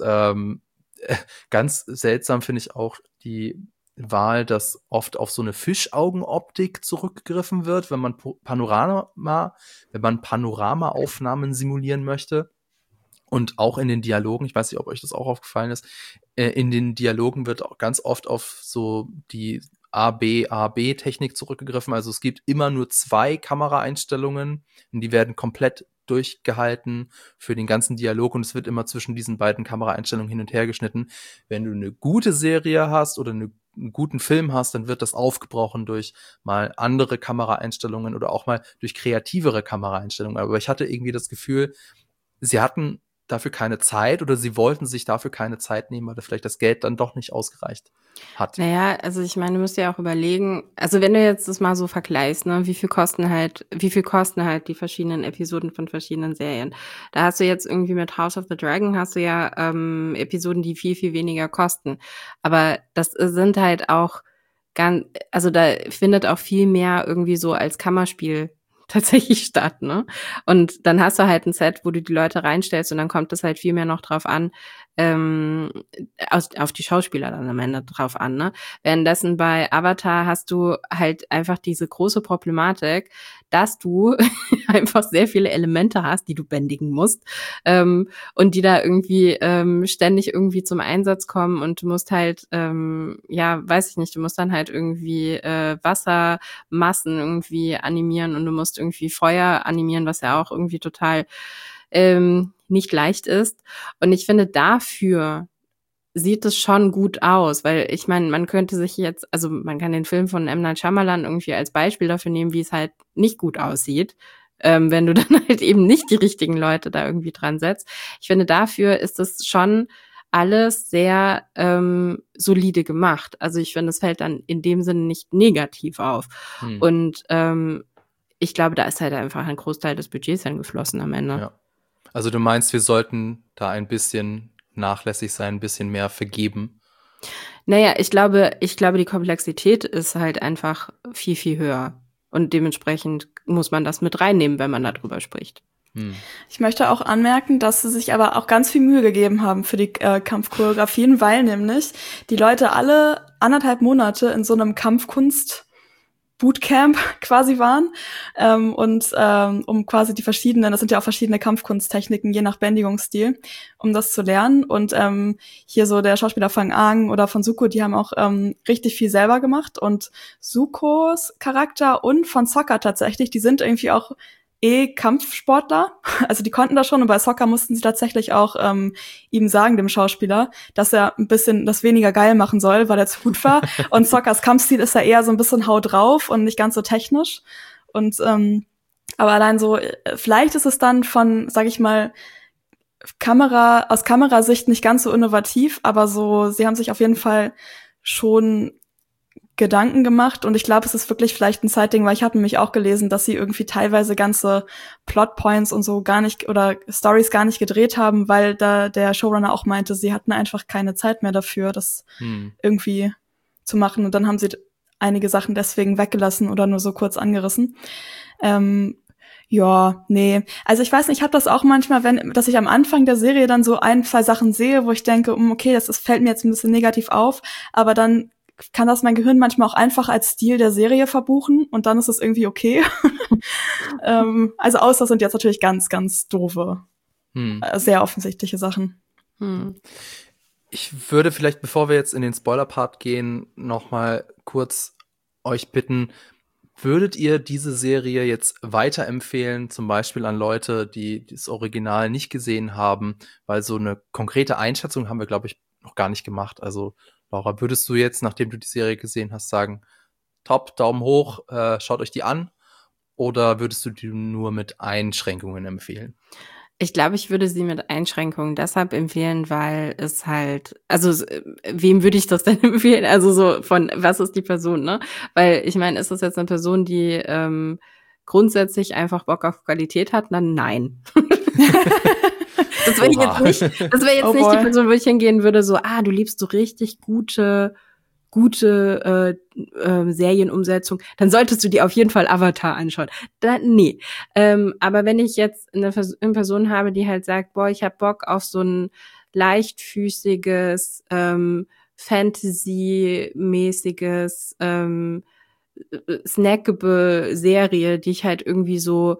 A: Ganz seltsam finde ich auch die Wahl, dass oft auf so eine Fischaugenoptik zurückgegriffen wird, wenn man Panoramaaufnahmen simulieren möchte. Und auch in den Dialogen, ich weiß nicht, ob euch das auch aufgefallen ist, in den Dialogen wird auch ganz oft auf so die A-B-A-B-Technik zurückgegriffen. Also es gibt immer nur 2 Kameraeinstellungen und die werden komplett durchgehalten für den ganzen Dialog und es wird immer zwischen diesen beiden Kameraeinstellungen hin und her geschnitten. Wenn du eine gute Serie hast oder einen guten Film hast, dann wird das aufgebrochen durch mal andere Kameraeinstellungen oder auch mal durch kreativere Kameraeinstellungen. Aber ich hatte irgendwie das Gefühl, sie hatten dafür keine Zeit oder sie wollten sich dafür keine Zeit nehmen, weil vielleicht das Geld dann doch nicht ausgereicht hat.
B: Naja, also ich meine, du musst ja auch überlegen, also wenn du jetzt das mal so vergleichst, ne, wie viel kosten halt die verschiedenen Episoden von verschiedenen Serien. Da hast du jetzt irgendwie mit House of the Dragon hast du ja Episoden, die viel, viel weniger kosten. Aber das sind halt auch also da findet auch viel mehr irgendwie so als Kammerspiel tatsächlich statt, ne? Und dann hast du halt ein Set, wo du die Leute reinstellst und dann kommt es halt viel mehr noch drauf an, auf die Schauspieler dann am Ende drauf an, ne? Währenddessen bei Avatar hast du halt einfach diese große Problematik, dass du einfach sehr viele Elemente hast, die du bändigen musst, und die da irgendwie ständig irgendwie zum Einsatz kommen und du musst halt, weiß ich nicht, du musst dann halt irgendwie Wassermassen irgendwie animieren und du musst irgendwie Feuer animieren, was ja auch irgendwie total nicht leicht ist. Und ich finde, dafür sieht es schon gut aus, weil ich meine, man könnte sich jetzt, also man kann den Film von M. Night Shyamalan irgendwie als Beispiel dafür nehmen, wie es halt nicht gut aussieht, wenn du dann halt eben nicht die richtigen Leute da irgendwie dran setzt. Ich finde, dafür ist es schon alles sehr solide gemacht. Also ich finde, es fällt dann in dem Sinne nicht negativ auf. Und ich glaube, da ist halt einfach ein Großteil des Budgets dann geflossen am Ende.
A: Ja. Also du meinst, wir sollten da ein bisschen nachlässig sein, ein bisschen mehr vergeben?
B: Naja, ich glaube, die Komplexität ist halt einfach viel, viel höher. Und dementsprechend muss man das mit reinnehmen, wenn man darüber spricht.
C: Ich möchte auch anmerken, dass sie sich aber auch ganz viel Mühe gegeben haben für die Kampfchoreografien, weil nämlich die Leute alle 1,5 Monate in so einem Kampfkunst-Bootcamp quasi waren um quasi die verschiedenen, das sind ja auch verschiedene Kampfkunsttechniken, je nach Bändigungsstil, um das zu lernen. Und hier so der Schauspieler Fang Ang oder von Zuko, die haben auch richtig viel selber gemacht. Und Zukos Charakter und von Sokka tatsächlich, die sind irgendwie auch Kampfsportler, also die konnten das schon, und bei Sokka mussten sie tatsächlich auch ihm sagen, dem Schauspieler, dass er ein bisschen das weniger geil machen soll, weil er zu gut war. Und Sokkas Kampfstil ist ja eher so ein bisschen Hau drauf und nicht ganz so technisch. Und aber allein so, vielleicht ist es dann von, sag ich mal, aus Kamerasicht nicht ganz so innovativ, aber so, sie haben sich auf jeden Fall schon Gedanken gemacht, und ich glaube, es ist wirklich vielleicht ein Zeitding, weil ich habe nämlich auch gelesen, dass sie irgendwie teilweise ganze Plotpoints und so gar nicht oder Stories gar nicht gedreht haben, weil da der Showrunner auch meinte, sie hatten einfach keine Zeit mehr dafür, das irgendwie zu machen, und dann haben sie einige Sachen deswegen weggelassen oder nur so kurz angerissen. Ja, nee. Also ich weiß nicht, ich habe das auch manchmal, dass ich am Anfang der Serie dann so 1, 2 Sachen sehe, wo ich denke, okay, fällt mir jetzt ein bisschen negativ auf, aber dann kann das mein Gehirn manchmal auch einfach als Stil der Serie verbuchen, und dann ist es irgendwie okay. Also außer sind jetzt natürlich ganz, ganz doofe, sehr offensichtliche Sachen.
A: Ich würde vielleicht, bevor wir jetzt in den Spoiler-Part gehen, noch mal kurz euch bitten, würdet ihr diese Serie jetzt weiterempfehlen, zum Beispiel an Leute, die das Original nicht gesehen haben, weil so eine konkrete Einschätzung haben wir, glaube ich, noch gar nicht gemacht. Also Laura, würdest du jetzt, nachdem du die Serie gesehen hast, sagen, top, Daumen hoch, schaut euch die an, oder würdest du die nur mit Einschränkungen empfehlen?
B: Ich glaube, ich würde sie mit Einschränkungen deshalb empfehlen, weil es halt, also wem würde ich das denn empfehlen? Also so von, was ist die Person, ne? Weil ich meine, ist das jetzt eine Person, die grundsätzlich einfach Bock auf Qualität hat? Dann nein. Das wäre jetzt nicht die Person, wo ich hingehen würde, so, du liebst so richtig gute Serienumsetzung, dann solltest du dir auf jeden Fall Avatar anschauen. Nee. Aber wenn ich jetzt eine Person habe, die halt sagt, boah, ich hab Bock auf so ein leichtfüßiges, Fantasy-mäßiges, snackable Serie, die ich halt irgendwie so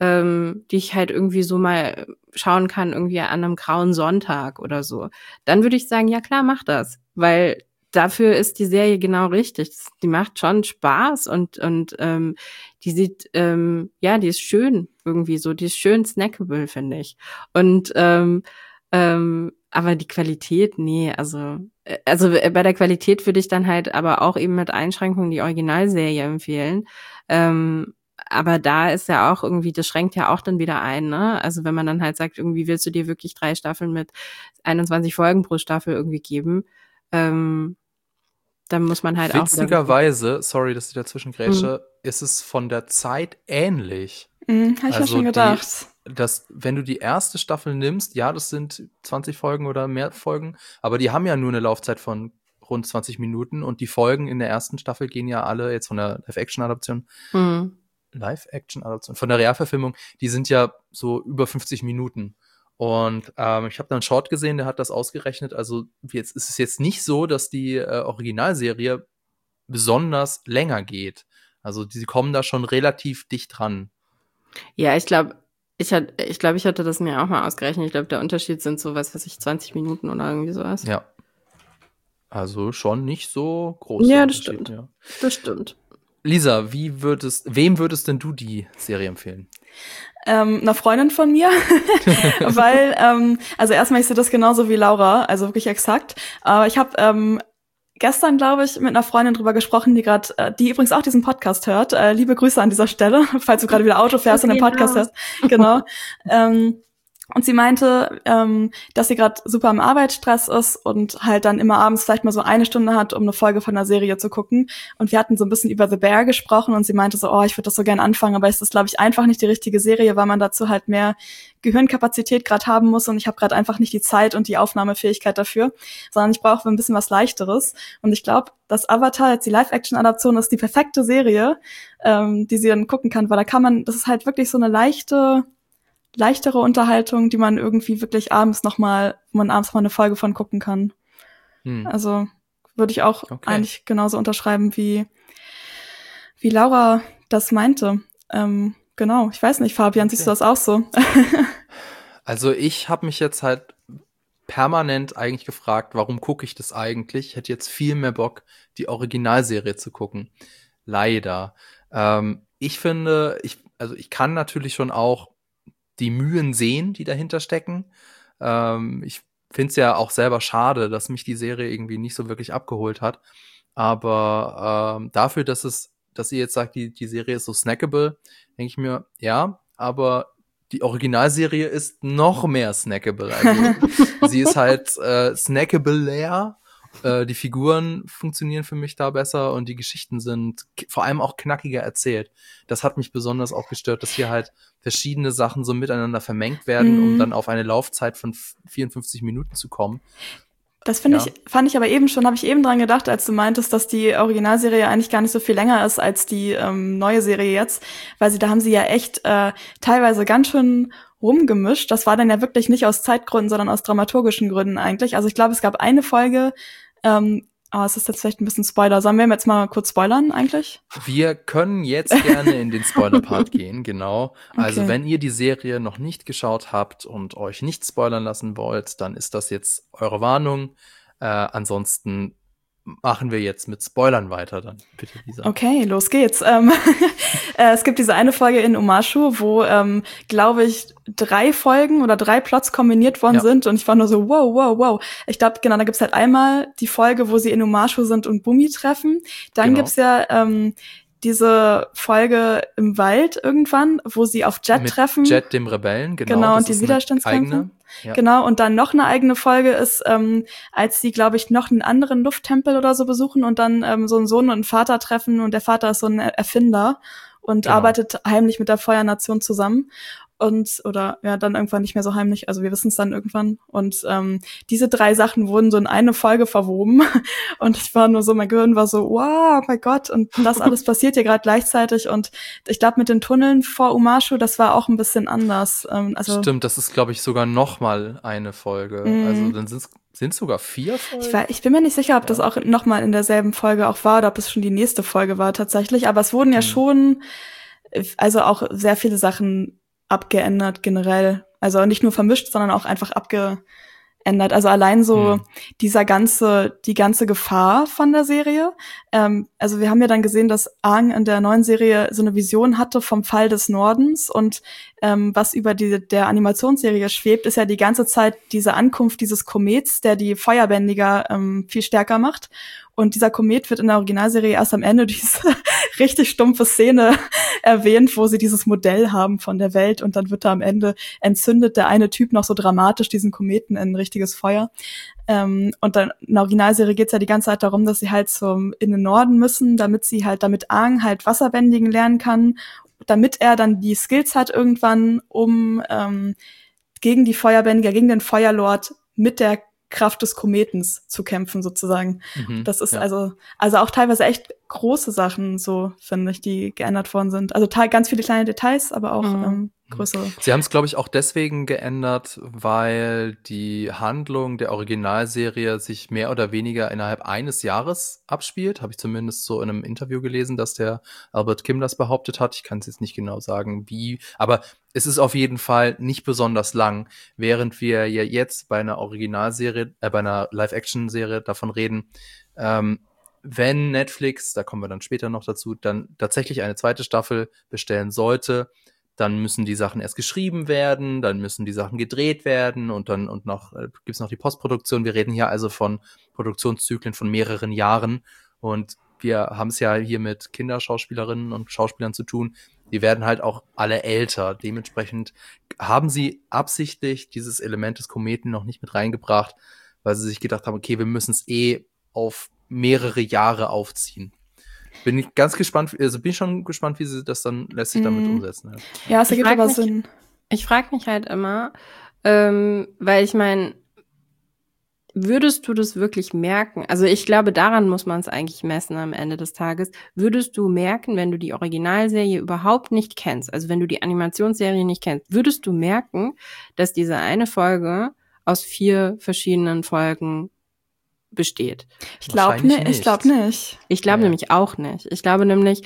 B: mal schauen kann, irgendwie an einem grauen Sonntag oder so, dann würde ich sagen, ja klar, mach das, weil dafür ist die Serie genau richtig. Die macht schon Spaß und die sieht, die ist schön irgendwie so, die ist schön snackable, finde ich. Und aber die Qualität, nee, also bei der Qualität würde ich dann halt aber auch eben mit Einschränkungen die Originalserie empfehlen. Aber da ist ja auch irgendwie, das schränkt ja auch dann wieder ein, ne? Also wenn man dann halt sagt, irgendwie willst du dir wirklich 3 Staffeln mit 21 Folgen pro Staffel irgendwie geben, dann muss man halt
A: witzigerweise, sorry, dass ich dazwischen grätsche, ist es von der Zeit ähnlich.
C: Habe ich mir schon gedacht.
A: Wenn du die erste Staffel nimmst, ja, das sind 20 Folgen oder mehr Folgen, aber die haben ja nur eine Laufzeit von rund 20 Minuten, und die Folgen in der ersten Staffel gehen ja alle jetzt von der Live-Action-Adaption, von der Realverfilmung, die sind ja so über 50 Minuten. Und ich habe da einen Short gesehen, der hat das ausgerechnet. Also jetzt ist es jetzt nicht so, dass die Originalserie besonders länger geht. Also sie kommen da schon relativ dicht dran.
B: Ja, ich glaube, ich hatte das mir auch mal ausgerechnet. Ich glaube, der Unterschied sind so, 20 Minuten oder irgendwie sowas.
A: Ja. Also schon nicht so groß.
B: Ja, das stimmt. Ja. Das stimmt.
A: Lisa, wem würdest denn du die Serie empfehlen?
C: Einer Freundin von mir, weil, also erstmal, ich sehe das genauso wie Laura, also wirklich exakt. Aber ich habe gestern, glaube ich, mit einer Freundin drüber gesprochen, die übrigens auch diesen Podcast hört. Liebe Grüße an dieser Stelle, falls du gerade wieder Auto fährst und den Podcast hörst. Genau. Und sie meinte, dass sie gerade super im Arbeitsstress ist und halt dann immer abends vielleicht mal so eine Stunde hat, um eine Folge von einer Serie zu gucken. Und wir hatten so ein bisschen über The Bear gesprochen und sie meinte so, ich würde das so gern anfangen, aber es ist, glaube ich, einfach nicht die richtige Serie, weil man dazu halt mehr Gehirnkapazität gerade haben muss und ich habe gerade einfach nicht die Zeit und die Aufnahmefähigkeit dafür, sondern ich brauche ein bisschen was Leichteres. Und ich glaube, dass Avatar jetzt die Live-Action-Adaption ist die perfekte Serie, die sie dann gucken kann, weil da kann man, das ist halt wirklich so eine leichtere Unterhaltung, die man irgendwie wirklich abends mal eine Folge von gucken kann. Also würde ich auch eigentlich genauso unterschreiben, wie Laura das meinte. Genau, ich weiß nicht, Fabian, siehst du das auch so?
A: Also ich habe mich jetzt halt permanent eigentlich gefragt, warum gucke ich das eigentlich? Ich hätte jetzt viel mehr Bock, die Originalserie zu gucken. Leider. Ich finde, ich kann natürlich schon auch die Mühen sehen, die dahinter stecken. Ich finde es ja auch selber schade, dass mich die Serie irgendwie nicht so wirklich abgeholt hat. Aber dafür, dass ihr jetzt sagt, die Serie ist so snackable, denke ich mir, ja, aber die Originalserie ist noch mehr snackable. Also sie ist halt snackable leer. Die Figuren funktionieren für mich da besser und die Geschichten sind vor allem auch knackiger erzählt. Das hat mich besonders auch gestört, dass hier halt verschiedene Sachen so miteinander vermengt werden, um dann auf eine Laufzeit von 54 Minuten zu kommen.
C: Das fand ich aber habe ich eben dran gedacht, als du meintest, dass die Originalserie eigentlich gar nicht so viel länger ist als die neue Serie jetzt, weil da haben sie ja echt teilweise ganz schön rumgemischt. Das war dann ja wirklich nicht aus Zeitgründen, sondern aus dramaturgischen Gründen eigentlich. Also ich glaube, es gab eine Folge, es ist jetzt vielleicht ein bisschen Spoiler. Sollen wir jetzt mal kurz spoilern eigentlich?
A: Wir können jetzt gerne in den Spoiler-Part gehen, genau. Also wenn ihr die Serie noch nicht geschaut habt und euch nicht spoilern lassen wollt, dann ist das jetzt eure Warnung. Ansonsten machen wir jetzt mit Spoilern weiter dann. Bitte, Lisa.
C: Okay, los geht's. Es gibt diese eine Folge in Omashu, wo, glaube ich, 3 Folgen oder 3 Plots kombiniert worden sind und ich war nur so, wow. Ich glaube, genau, da gibt's halt einmal die Folge, wo sie in Omashu sind und Bumi treffen. Dann gibt's ja diese Folge im Wald irgendwann, wo sie auf Jet treffen.
A: Jet, dem Rebellen, genau.
C: Genau, und die Widerstandskämpfer. Ja. Genau, und dann noch eine eigene Folge ist, als sie, glaube ich, noch einen anderen Lufttempel oder so besuchen und dann so einen Sohn und einen Vater treffen und der Vater ist so ein Erfinder und arbeitet heimlich mit der Feuernation zusammen. Oder dann irgendwann nicht mehr so heimlich, also wir wissen es dann irgendwann. Und diese 3 Sachen wurden so in eine Folge verwoben. Und ich war nur so, mein Gehirn war so, wow, mein Gott, und das alles passiert hier gerade gleichzeitig. Und ich glaube, mit den Tunneln vor Omashu, das war auch ein bisschen anders.
A: Stimmt, das ist, glaube ich, sogar noch mal eine Folge. Also dann sind sogar 4 Folgen?
C: Ich bin mir nicht sicher, ob das auch noch mal in derselben Folge auch war oder ob es schon die nächste Folge war tatsächlich. Aber es wurden ja schon, also auch sehr viele Sachen abgeändert generell. Also nicht nur vermischt, sondern auch einfach abgeändert. Also allein so die ganze Gefahr von der Serie. Also wir haben ja dann gesehen, dass Aang in der neuen Serie so eine Vision hatte vom Fall des Nordens und was über der Animationsserie schwebt, ist ja die ganze Zeit diese Ankunft dieses Komets, der die Feuerbändiger viel stärker macht. Und dieser Komet wird in der Originalserie erst am Ende diese richtig stumpfe Szene erwähnt, wo sie dieses Modell haben von der Welt und dann wird da am Ende entzündet der eine Typ noch so dramatisch diesen Kometen in ein richtiges Feuer. Und dann in der Originalserie geht's ja die ganze Zeit darum, dass sie halt in den Norden müssen, damit Aang halt Wasserbändigen lernen kann, damit er dann die Skills hat irgendwann, um gegen die Feuerbändiger, gegen den Feuerlord mit der Kraft des Kometens zu kämpfen, sozusagen. Das ist also auch teilweise echt große Sachen, so finde ich, die geändert worden sind. Also ganz viele kleine Details, aber auch größere.
A: Sie haben es, glaube ich, auch deswegen geändert, weil die Handlung der Originalserie sich mehr oder weniger innerhalb eines Jahres abspielt. Habe ich zumindest so in einem Interview gelesen, dass der Albert Kim das behauptet hat. Ich kann es jetzt nicht genau sagen, wie, aber es ist auf jeden Fall nicht besonders lang, während wir ja jetzt bei einer Originalserie, bei einer Live-Action-Serie davon reden, wenn Netflix, da kommen wir dann später noch dazu, dann tatsächlich eine zweite Staffel bestellen sollte, dann müssen die Sachen erst geschrieben werden, dann müssen die Sachen gedreht werden und gibt's noch die Postproduktion. Wir reden hier also von Produktionszyklen von mehreren Jahren und wir haben es ja hier mit Kinderschauspielerinnen und Schauspielern zu tun, die werden halt auch alle älter. Dementsprechend haben sie absichtlich dieses Element des Kometen noch nicht mit reingebracht, weil sie sich gedacht haben, okay, wir müssen es auf mehrere Jahre aufziehen. Bin ich ganz gespannt, also bin ich schon gespannt, wie sie das dann letztlich damit umsetzen.
C: Ja, es ergibt aber Sinn.
B: Ich frage mich halt immer, weil ich meine, würdest du das wirklich merken? Also ich glaube, daran muss man es eigentlich messen am Ende des Tages. Würdest du merken, wenn du die Originalserie überhaupt nicht kennst, also wenn du die Animationsserie nicht kennst, würdest du merken, dass diese eine Folge aus 4 verschiedenen Folgen besteht?
C: Ich glaube nicht.
B: Ich glaube nämlich auch nicht. Ich glaube nämlich,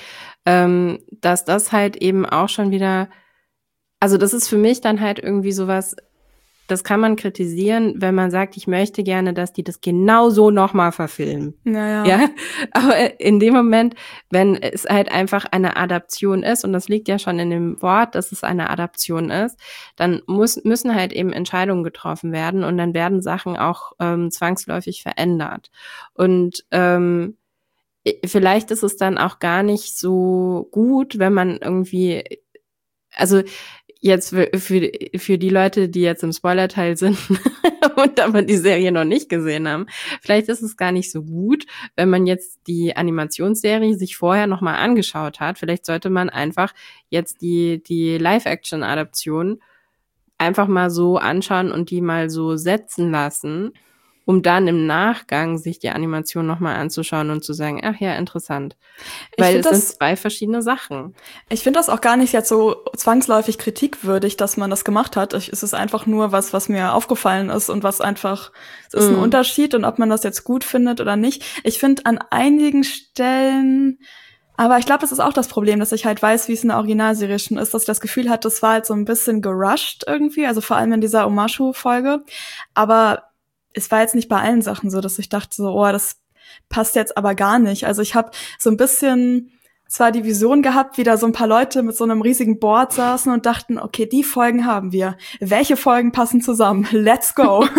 B: dass das halt eben auch schon wieder, also das ist für mich dann halt irgendwie sowas, das kann man kritisieren, wenn man sagt, ich möchte gerne, dass die das genau so nochmal verfilmen. Ja. Aber in dem Moment, wenn es halt einfach eine Adaption ist, und das liegt ja schon in dem Wort, dass es eine Adaption ist, dann müssen halt eben Entscheidungen getroffen werden und dann werden Sachen auch zwangsläufig verändert. Und vielleicht ist es dann auch gar nicht so gut, wenn man irgendwie, also jetzt für die Leute, die jetzt im Spoilerteil sind und aber die Serie noch nicht gesehen haben, vielleicht ist es gar nicht so gut, wenn man jetzt die Animationsserie sich vorher nochmal angeschaut hat. Vielleicht sollte man einfach jetzt die Live-Action-Adaption einfach mal so anschauen und die mal so setzen lassen, um dann im Nachgang sich die Animation nochmal anzuschauen und zu sagen, ach ja, interessant. Weil es sind 2 verschiedene Sachen.
C: Ich finde das auch gar nicht jetzt so zwangsläufig kritikwürdig, dass man das gemacht hat. Es ist einfach nur was mir aufgefallen ist und was einfach, es ist ein Unterschied und ob man das jetzt gut findet oder nicht. Ich finde an einigen Stellen, aber ich glaube, das ist auch das Problem, dass ich halt weiß, wie es in der Originalserie schon ist, dass ich das Gefühl hatte, das war halt so ein bisschen gerusht irgendwie, also vor allem in dieser Omashu-Folge. Aber es war jetzt nicht bei allen Sachen so, dass ich dachte so, oh, das passt jetzt aber gar nicht. Also ich habe so ein bisschen zwar die Vision gehabt, wie da so ein paar Leute mit so einem riesigen Board saßen und dachten, okay, die Folgen haben wir. Welche Folgen passen zusammen? Let's go.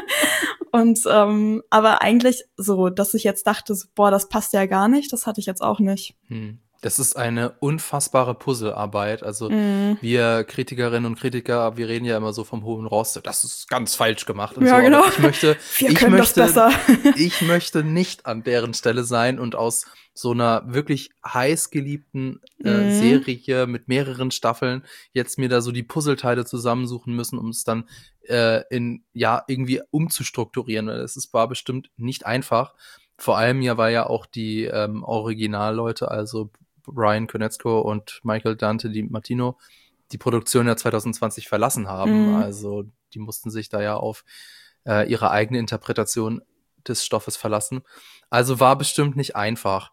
C: Und aber eigentlich so, dass ich jetzt dachte, so, boah, das passt ja gar nicht, das hatte ich jetzt auch nicht.
A: Das ist eine unfassbare Puzzlearbeit. Also wir Kritikerinnen und Kritiker, wir reden ja immer so vom hohen Ross, das ist ganz falsch gemacht und
C: ja,
A: so.
C: Genau.
A: Aber
C: das besser.
A: Ich möchte nicht an deren Stelle sein und aus so einer wirklich heiß geliebten Serie mit mehreren Staffeln jetzt mir da so die Puzzleteile zusammensuchen müssen, um es dann irgendwie umzustrukturieren. Es war bestimmt nicht einfach. Vor allem weil ja auch die Originalleute, also Brian Konietzko und Michael Dante Di Martino, die Produktion ja 2020 verlassen haben. Also die mussten sich da ja auf ihre eigene Interpretation des Stoffes verlassen. Also war bestimmt nicht einfach.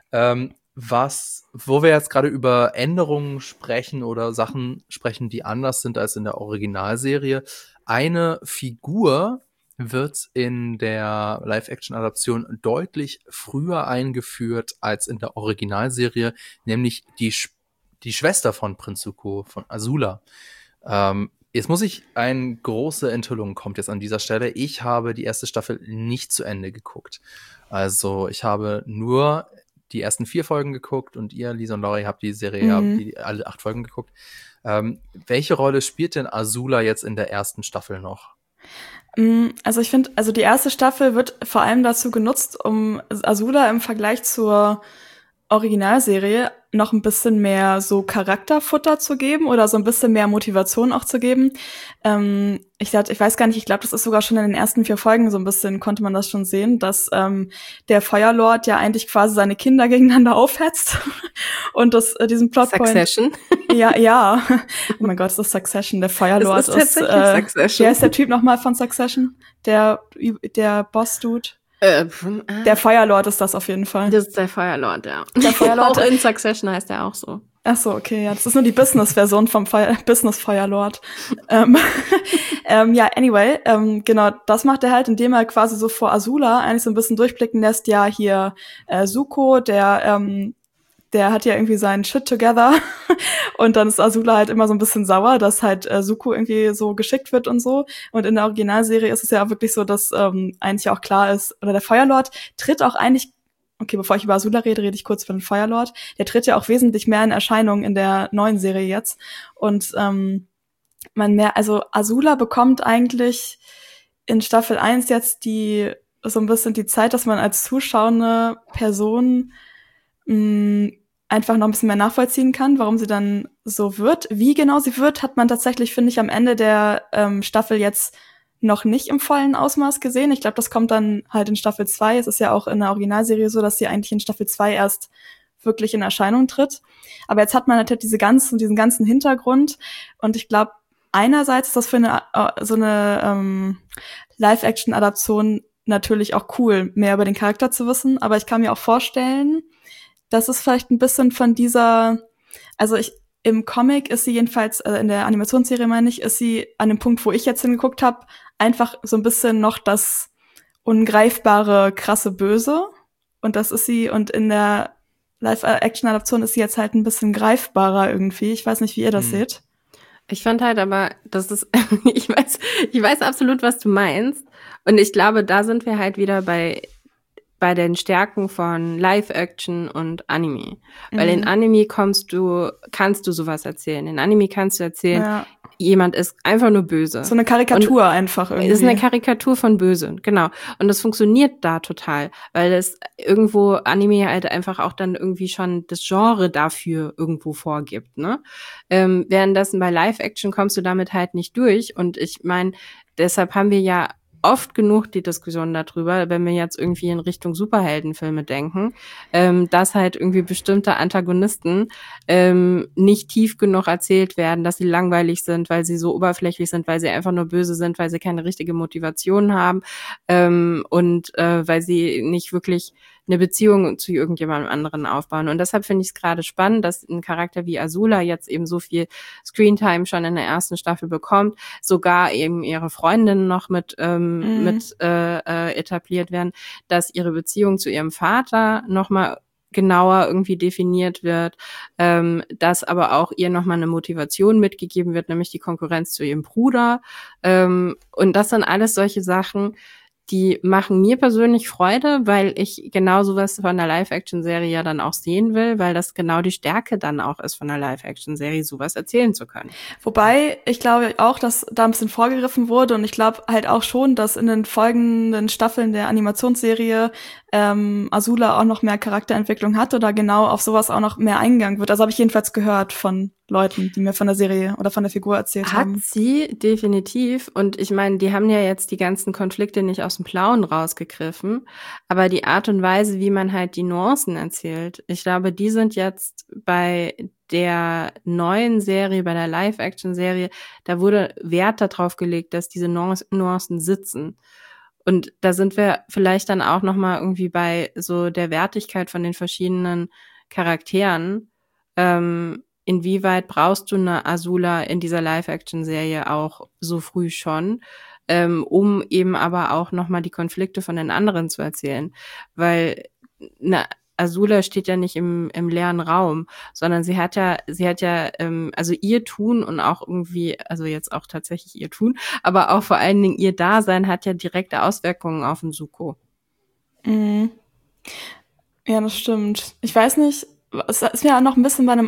A: Wo wir jetzt gerade über Änderungen sprechen oder Sachen sprechen, die anders sind als in der Originalserie. Eine Figur wird in der Live-Action-Adaption deutlich früher eingeführt als in der Originalserie, nämlich die Schwester von Prinz Zuko, von Azula. Jetzt muss eine große Enthüllung kommt jetzt an dieser Stelle. Ich habe die erste Staffel nicht zu Ende geguckt. Also ich habe nur die ersten 4 Folgen geguckt und ihr, Lisa und Laurie, habt die Serie alle 8 Folgen geguckt. Welche Rolle spielt denn Azula jetzt in der ersten Staffel noch?
C: Also ich finde, die erste Staffel wird vor allem dazu genutzt, um Azula im Vergleich zur Originalserie noch ein bisschen mehr so Charakterfutter zu geben oder so ein bisschen mehr Motivation auch zu geben. Ich weiß gar nicht, ich glaube, das ist sogar schon in den ersten 4 Folgen so ein bisschen, konnte man das schon sehen, dass der Feuerlord ja eigentlich quasi seine Kinder gegeneinander aufhetzt und diesen Plotpoint.
B: Succession?
C: Ja. Oh mein Gott, das ist Succession. Der Feuerlord
B: ist Succession.
C: Wer ist der Typ nochmal von Succession? Der Boss-Dude? Der Firelord ist das auf jeden Fall.
B: Das ist der Firelord, ja.
C: Der Firelord.
B: Auch in Succession heißt er auch so.
C: Ach so, okay, ja, das ist nur die Business-Version vom Business Firelord. Anyway, genau, das macht er halt, indem er quasi so vor Azula eigentlich so ein bisschen durchblicken lässt, ja, hier Zuko, der hat ja irgendwie seinen Shit together und dann ist Azula halt immer so ein bisschen sauer, dass halt Zuko irgendwie so geschickt wird und so. Und in der Originalserie ist es ja wirklich so, dass eigentlich auch klar ist, oder der Firelord tritt auch eigentlich, okay, bevor ich über Azula rede ich kurz über den Feuerlord. Der tritt ja auch wesentlich mehr in Erscheinung in der neuen Serie jetzt. Und also Azula bekommt eigentlich in Staffel 1 jetzt so ein bisschen die Zeit, dass man als zuschauende Person einfach noch ein bisschen mehr nachvollziehen kann, warum sie dann so wird. Wie genau sie wird, hat man tatsächlich, finde ich, am Ende der Staffel jetzt noch nicht im vollen Ausmaß gesehen. Ich glaube, das kommt dann halt in Staffel 2. Es ist ja auch in der Originalserie so, dass sie eigentlich in Staffel 2 erst wirklich in Erscheinung tritt. Aber jetzt hat man natürlich diesen ganzen Hintergrund. Und ich glaube, einerseits ist das für so eine Live-Action-Adaption natürlich auch cool, mehr über den Charakter zu wissen. Aber ich kann mir auch vorstellen, dass es vielleicht ein bisschen von im Comic ist sie jedenfalls, in der Animationsserie meine ich, ist sie an dem Punkt, wo ich jetzt hingeguckt habe, einfach so ein bisschen noch das ungreifbare, krasse Böse. Und das ist sie, und in der Live-Action-Adaption ist sie jetzt halt ein bisschen greifbarer irgendwie. Ich weiß nicht, wie ihr das seht.
B: Ich fand halt aber, ich weiß absolut, was du meinst. Und ich glaube, da sind wir halt wieder bei den Stärken von Live-Action und Anime. Weil in Anime kannst du sowas erzählen. In Anime kannst du erzählen, jemand ist einfach nur böse.
C: So eine Karikatur einfach irgendwie.
B: Ist eine Karikatur von Böse, genau. Und das funktioniert da total, weil es irgendwo Anime halt einfach auch dann irgendwie schon das Genre dafür irgendwo vorgibt, ne? Währenddessen bei Live-Action kommst du damit halt nicht durch. Und ich meine, deshalb haben wir ja oft genug die Diskussion darüber, wenn wir jetzt irgendwie in Richtung Superheldenfilme denken, dass halt irgendwie bestimmte Antagonisten nicht tief genug erzählt werden, dass sie langweilig sind, weil sie so oberflächlich sind, weil sie einfach nur böse sind, weil sie keine richtige Motivation haben und weil sie nicht wirklich eine Beziehung zu irgendjemandem anderen aufbauen. Und deshalb finde ich es gerade spannend, dass ein Charakter wie Azula jetzt eben so viel Screentime schon in der ersten Staffel bekommt, sogar eben ihre Freundinnen noch mit etabliert werden, dass ihre Beziehung zu ihrem Vater nochmal genauer irgendwie definiert wird, dass aber auch ihr nochmal eine Motivation mitgegeben wird, nämlich die Konkurrenz zu ihrem Bruder. Und das sind alles solche Sachen, die machen mir persönlich Freude, weil ich genau sowas von der Live-Action-Serie ja dann auch sehen will, weil das genau die Stärke dann auch ist, von der Live-Action-Serie sowas erzählen zu können.
C: Wobei, ich glaube auch, dass da ein bisschen vorgegriffen wurde, und ich glaube halt auch schon, dass in den folgenden Staffeln der Animationsserie Azula auch noch mehr Charakterentwicklung hat oder genau auf sowas auch noch mehr eingegangen wird. Also habe ich jedenfalls gehört von Leuten, die mir von der Serie oder von der Figur erzählt haben.
B: Hat sie, definitiv. Und ich meine, die haben ja jetzt die ganzen Konflikte nicht aus dem Blauen rausgegriffen, aber die Art und Weise, wie man halt die Nuancen erzählt, ich glaube, die sind jetzt bei der neuen Serie, bei der Live-Action-Serie, da wurde Wert darauf gelegt, dass diese Nuancen sitzen. Und da sind wir vielleicht dann auch noch mal irgendwie bei so der Wertigkeit von den verschiedenen Charakteren. Inwieweit brauchst du eine Azula in dieser Live-Action-Serie auch so früh schon, um eben aber auch noch mal die Konflikte von den anderen zu erzählen? Weil eine Azula steht ja nicht im leeren Raum, sondern sie hat ja, also ihr Tun und auch irgendwie, also jetzt auch tatsächlich ihr Tun, aber auch vor allen Dingen ihr Dasein hat ja direkte Auswirkungen auf den Zuko.
C: Mhm. Ja, das stimmt. Ich weiß nicht, es ist mir noch ein bisschen bei einer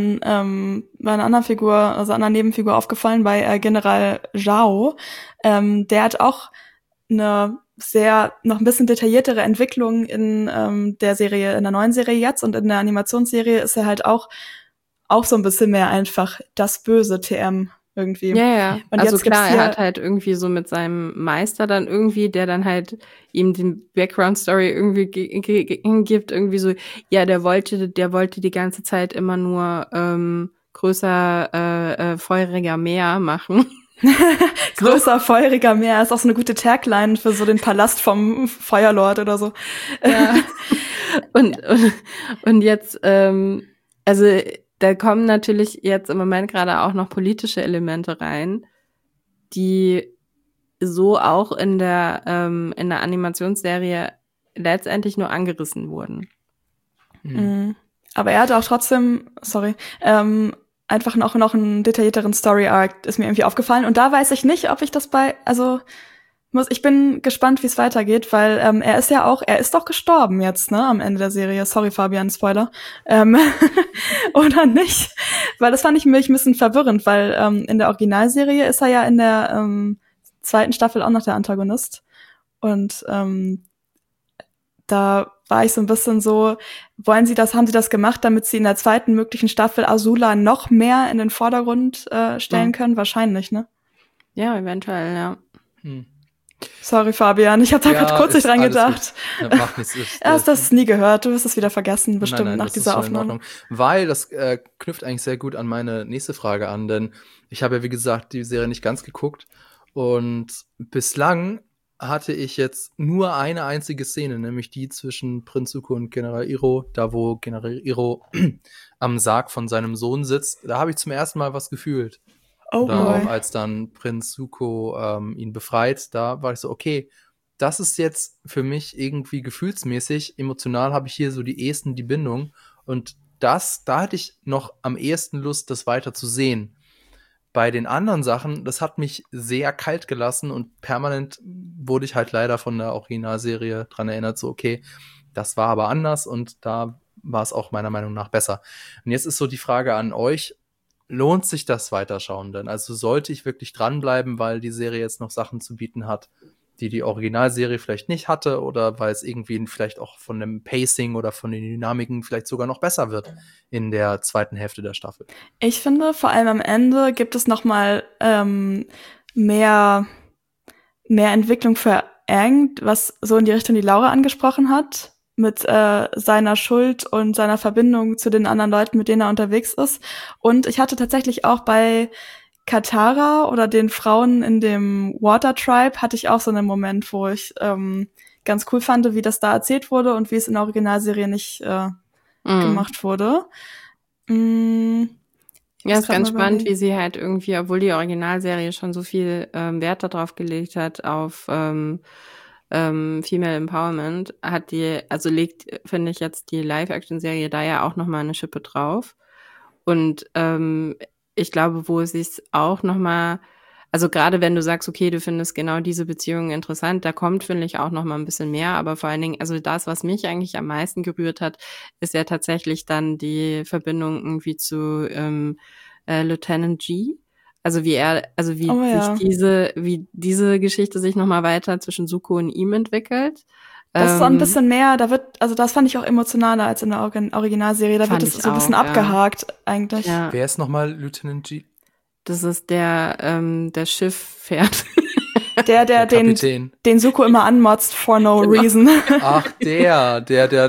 C: anderen Figur, also einer Nebenfigur aufgefallen, bei General Zhao. Der hat auch eine noch ein bisschen detailliertere Entwicklung in der Serie, in der neuen Serie jetzt, und in der Animationsserie ist er halt auch so ein bisschen mehr einfach das böse TM irgendwie.
B: Ja. Und also klar, er hat halt irgendwie so mit seinem Meister dann irgendwie, der dann halt ihm den Background-Story irgendwie gibt, irgendwie so, ja, der wollte die ganze Zeit immer nur größer, feuriger Meer machen.
C: Größer, feuriger Meer ist auch so eine gute Tagline für so den Palast vom Feuerlord oder so.
B: Ja. und jetzt, also da kommen natürlich jetzt im Moment gerade auch noch politische Elemente rein, die so auch in der Animationsserie letztendlich nur angerissen wurden.
C: Mhm. Aber er hat auch trotzdem, einfach noch einen detaillierteren Story-Arc ist mir irgendwie aufgefallen. Und da weiß ich nicht, ob ich das Ich bin gespannt, wie es weitergeht, weil er ist doch gestorben jetzt, ne, am Ende der Serie. Sorry, Fabian, Spoiler. Oder nicht? Weil das fand ich mich ein bisschen verwirrend, weil in der Originalserie ist er ja in der zweiten Staffel auch noch der Antagonist. Und da war ich so ein bisschen so, haben sie das gemacht, damit sie in der zweiten möglichen Staffel Azula noch mehr in den Vordergrund stellen können? Wahrscheinlich, ne?
B: Ja, eventuell, ja.
C: Sorry, Fabian, ich habe da gerade kurz nicht dran gedacht.
A: Ja, macht nichts.
C: Du hast das nie gehört, du wirst es wieder vergessen, bestimmt
A: nein,
C: nach dieser Aufnahme.
A: Weil das knüpft eigentlich sehr gut an meine nächste Frage an, denn ich habe ja, wie gesagt, die Serie nicht ganz geguckt und bislang hatte ich jetzt nur eine einzige Szene, nämlich die zwischen Prinz Zuko und General Iroh, da wo General Iroh am Sarg von seinem Sohn sitzt. Da habe ich zum ersten Mal was gefühlt.
C: Oh boy.
A: Auch als dann Prinz Zuko ihn befreit, da war ich so, okay, das ist jetzt für mich irgendwie gefühlsmäßig, emotional habe ich hier so die Bindung und da hatte ich noch am ehesten Lust, das weiter zu sehen. Bei den anderen Sachen, das hat mich sehr kalt gelassen und permanent wurde ich halt leider von der Originalserie dran erinnert, so okay, das war aber anders und da war es auch meiner Meinung nach besser. Und jetzt ist so die Frage an euch, lohnt sich das Weiterschauen denn? Also sollte ich wirklich dranbleiben, weil die Serie jetzt noch Sachen zu bieten hat, die Originalserie vielleicht nicht hatte oder weil es irgendwie vielleicht auch von dem Pacing oder von den Dynamiken vielleicht sogar noch besser wird in der zweiten Hälfte der Staffel?
C: Ich finde, vor allem am Ende gibt es noch mal mehr Entwicklung für Aang, was so in die Richtung, die Laura angesprochen hat, mit seiner Schuld und seiner Verbindung zu den anderen Leuten, mit denen er unterwegs ist. Und ich hatte tatsächlich auch bei Katara oder den Frauen in dem Water Tribe hatte ich auch so einen Moment, wo ich ganz cool fand, wie das da erzählt wurde und wie es in der Originalserie nicht gemacht wurde.
B: Ja, ist ganz spannend, wie sie halt irgendwie, obwohl die Originalserie schon so viel Wert darauf gelegt hat, auf Female Empowerment, legt, finde ich, jetzt die Live-Action-Serie da ja auch nochmal eine Schippe drauf. Und ich glaube, wo sie es auch nochmal, also gerade wenn du sagst, okay, du findest genau diese Beziehungen interessant, da kommt, finde ich, auch nochmal ein bisschen mehr, aber vor allen Dingen, also das, was mich eigentlich am meisten gerührt hat, ist ja tatsächlich dann die Verbindung irgendwie zu Lieutenant G. Also wie diese Geschichte sich nochmal weiter zwischen Zuko und ihm entwickelt.
C: Das ist so ein bisschen mehr, das fand ich auch emotionaler als in der Originalserie, da wird es so ein bisschen abgehakt eigentlich.
A: Ja. Wer ist nochmal Lieutenant G?
B: Das ist der Schiff fährt.
C: Der den Zuko immer anmotzt for no reason.
A: Ach, der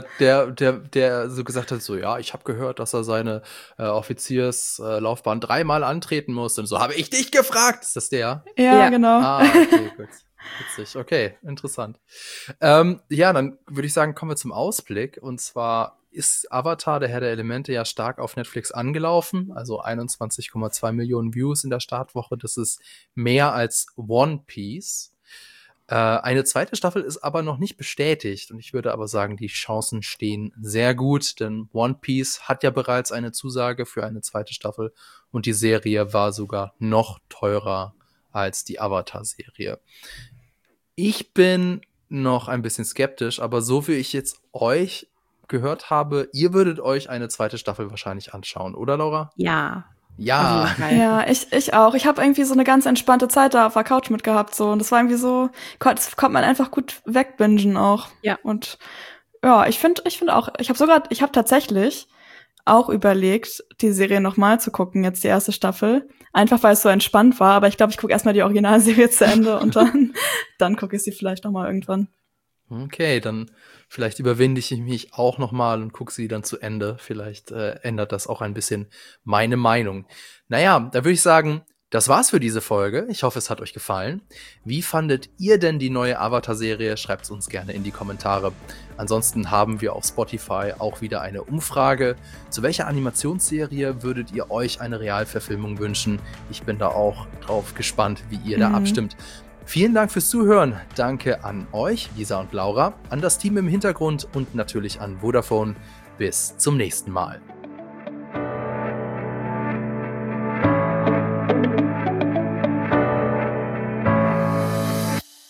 A: so gesagt hat, so, ja, ich habe gehört, dass er seine Offizierslaufbahn 3-mal antreten muss. Und so, habe ich dich gefragt. Ist das der?
C: Ja, genau.
A: Ah, okay, gut. Witzig, okay, interessant. Ja, dann würde ich sagen, kommen wir zum Ausblick. Und zwar ist Avatar, der Herr der Elemente, ja stark auf Netflix angelaufen. Also 21,2 Millionen Views in der Startwoche. Das ist mehr als One Piece. Eine zweite Staffel ist aber noch nicht bestätigt. Und ich würde aber sagen, die Chancen stehen sehr gut. Denn One Piece hat ja bereits eine Zusage für eine zweite Staffel. Und die Serie war sogar noch teurer als die Avatar-Serie. Ich bin noch ein bisschen skeptisch, aber so wie ich jetzt euch gehört habe, ihr würdet euch eine zweite Staffel wahrscheinlich anschauen, oder Laura?
B: Ja.
A: Ja.
C: Ja, ich auch. Ich habe irgendwie so eine ganz entspannte Zeit da auf der Couch mitgehabt, so. Und das war irgendwie so, das konnte man einfach gut wegbingen auch.
B: Ja.
C: Und ja, ich finde auch, ich habe tatsächlich auch überlegt, die Serie nochmal zu gucken, jetzt die erste Staffel. Einfach, weil es so entspannt war. Aber ich glaube, ich gucke erstmal die Originalserie zu Ende und dann gucke ich sie vielleicht nochmal irgendwann.
A: Okay, dann vielleicht überwinde ich mich auch nochmal und gucke sie dann zu Ende. Vielleicht ändert das auch ein bisschen meine Meinung. Naja, da würde ich sagen, das war's für diese Folge. Ich hoffe, es hat euch gefallen. Wie fandet ihr denn die neue Avatar-Serie? Schreibt's uns gerne in die Kommentare. Ansonsten haben wir auf Spotify auch wieder eine Umfrage. Zu welcher Animationsserie würdet ihr euch eine Realverfilmung wünschen? Ich bin da auch drauf gespannt, wie ihr da abstimmt. Vielen Dank fürs Zuhören. Danke an euch, Lisa und Laura, an das Team im Hintergrund und natürlich an Vodafone. Bis zum nächsten Mal.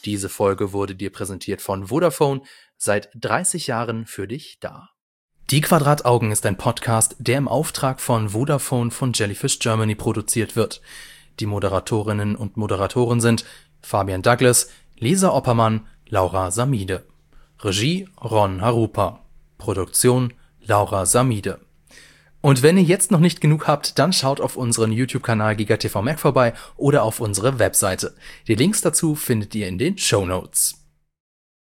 A: Diese Folge wurde dir präsentiert von Vodafone, seit 30 Jahren für dich da. Die Quadrataugen ist ein Podcast, der im Auftrag von Vodafone von Jellyfish Germany produziert wird. Die Moderatorinnen und Moderatoren sind Fabian Douglas, Lisa Oppermann, Laura Samide. Regie Ron Harupa. Produktion Laura Samide. Und wenn ihr jetzt noch nicht genug habt, dann schaut auf unseren YouTube-Kanal GigaTV Mac vorbei oder auf unsere Webseite. Die Links dazu findet ihr in den Shownotes.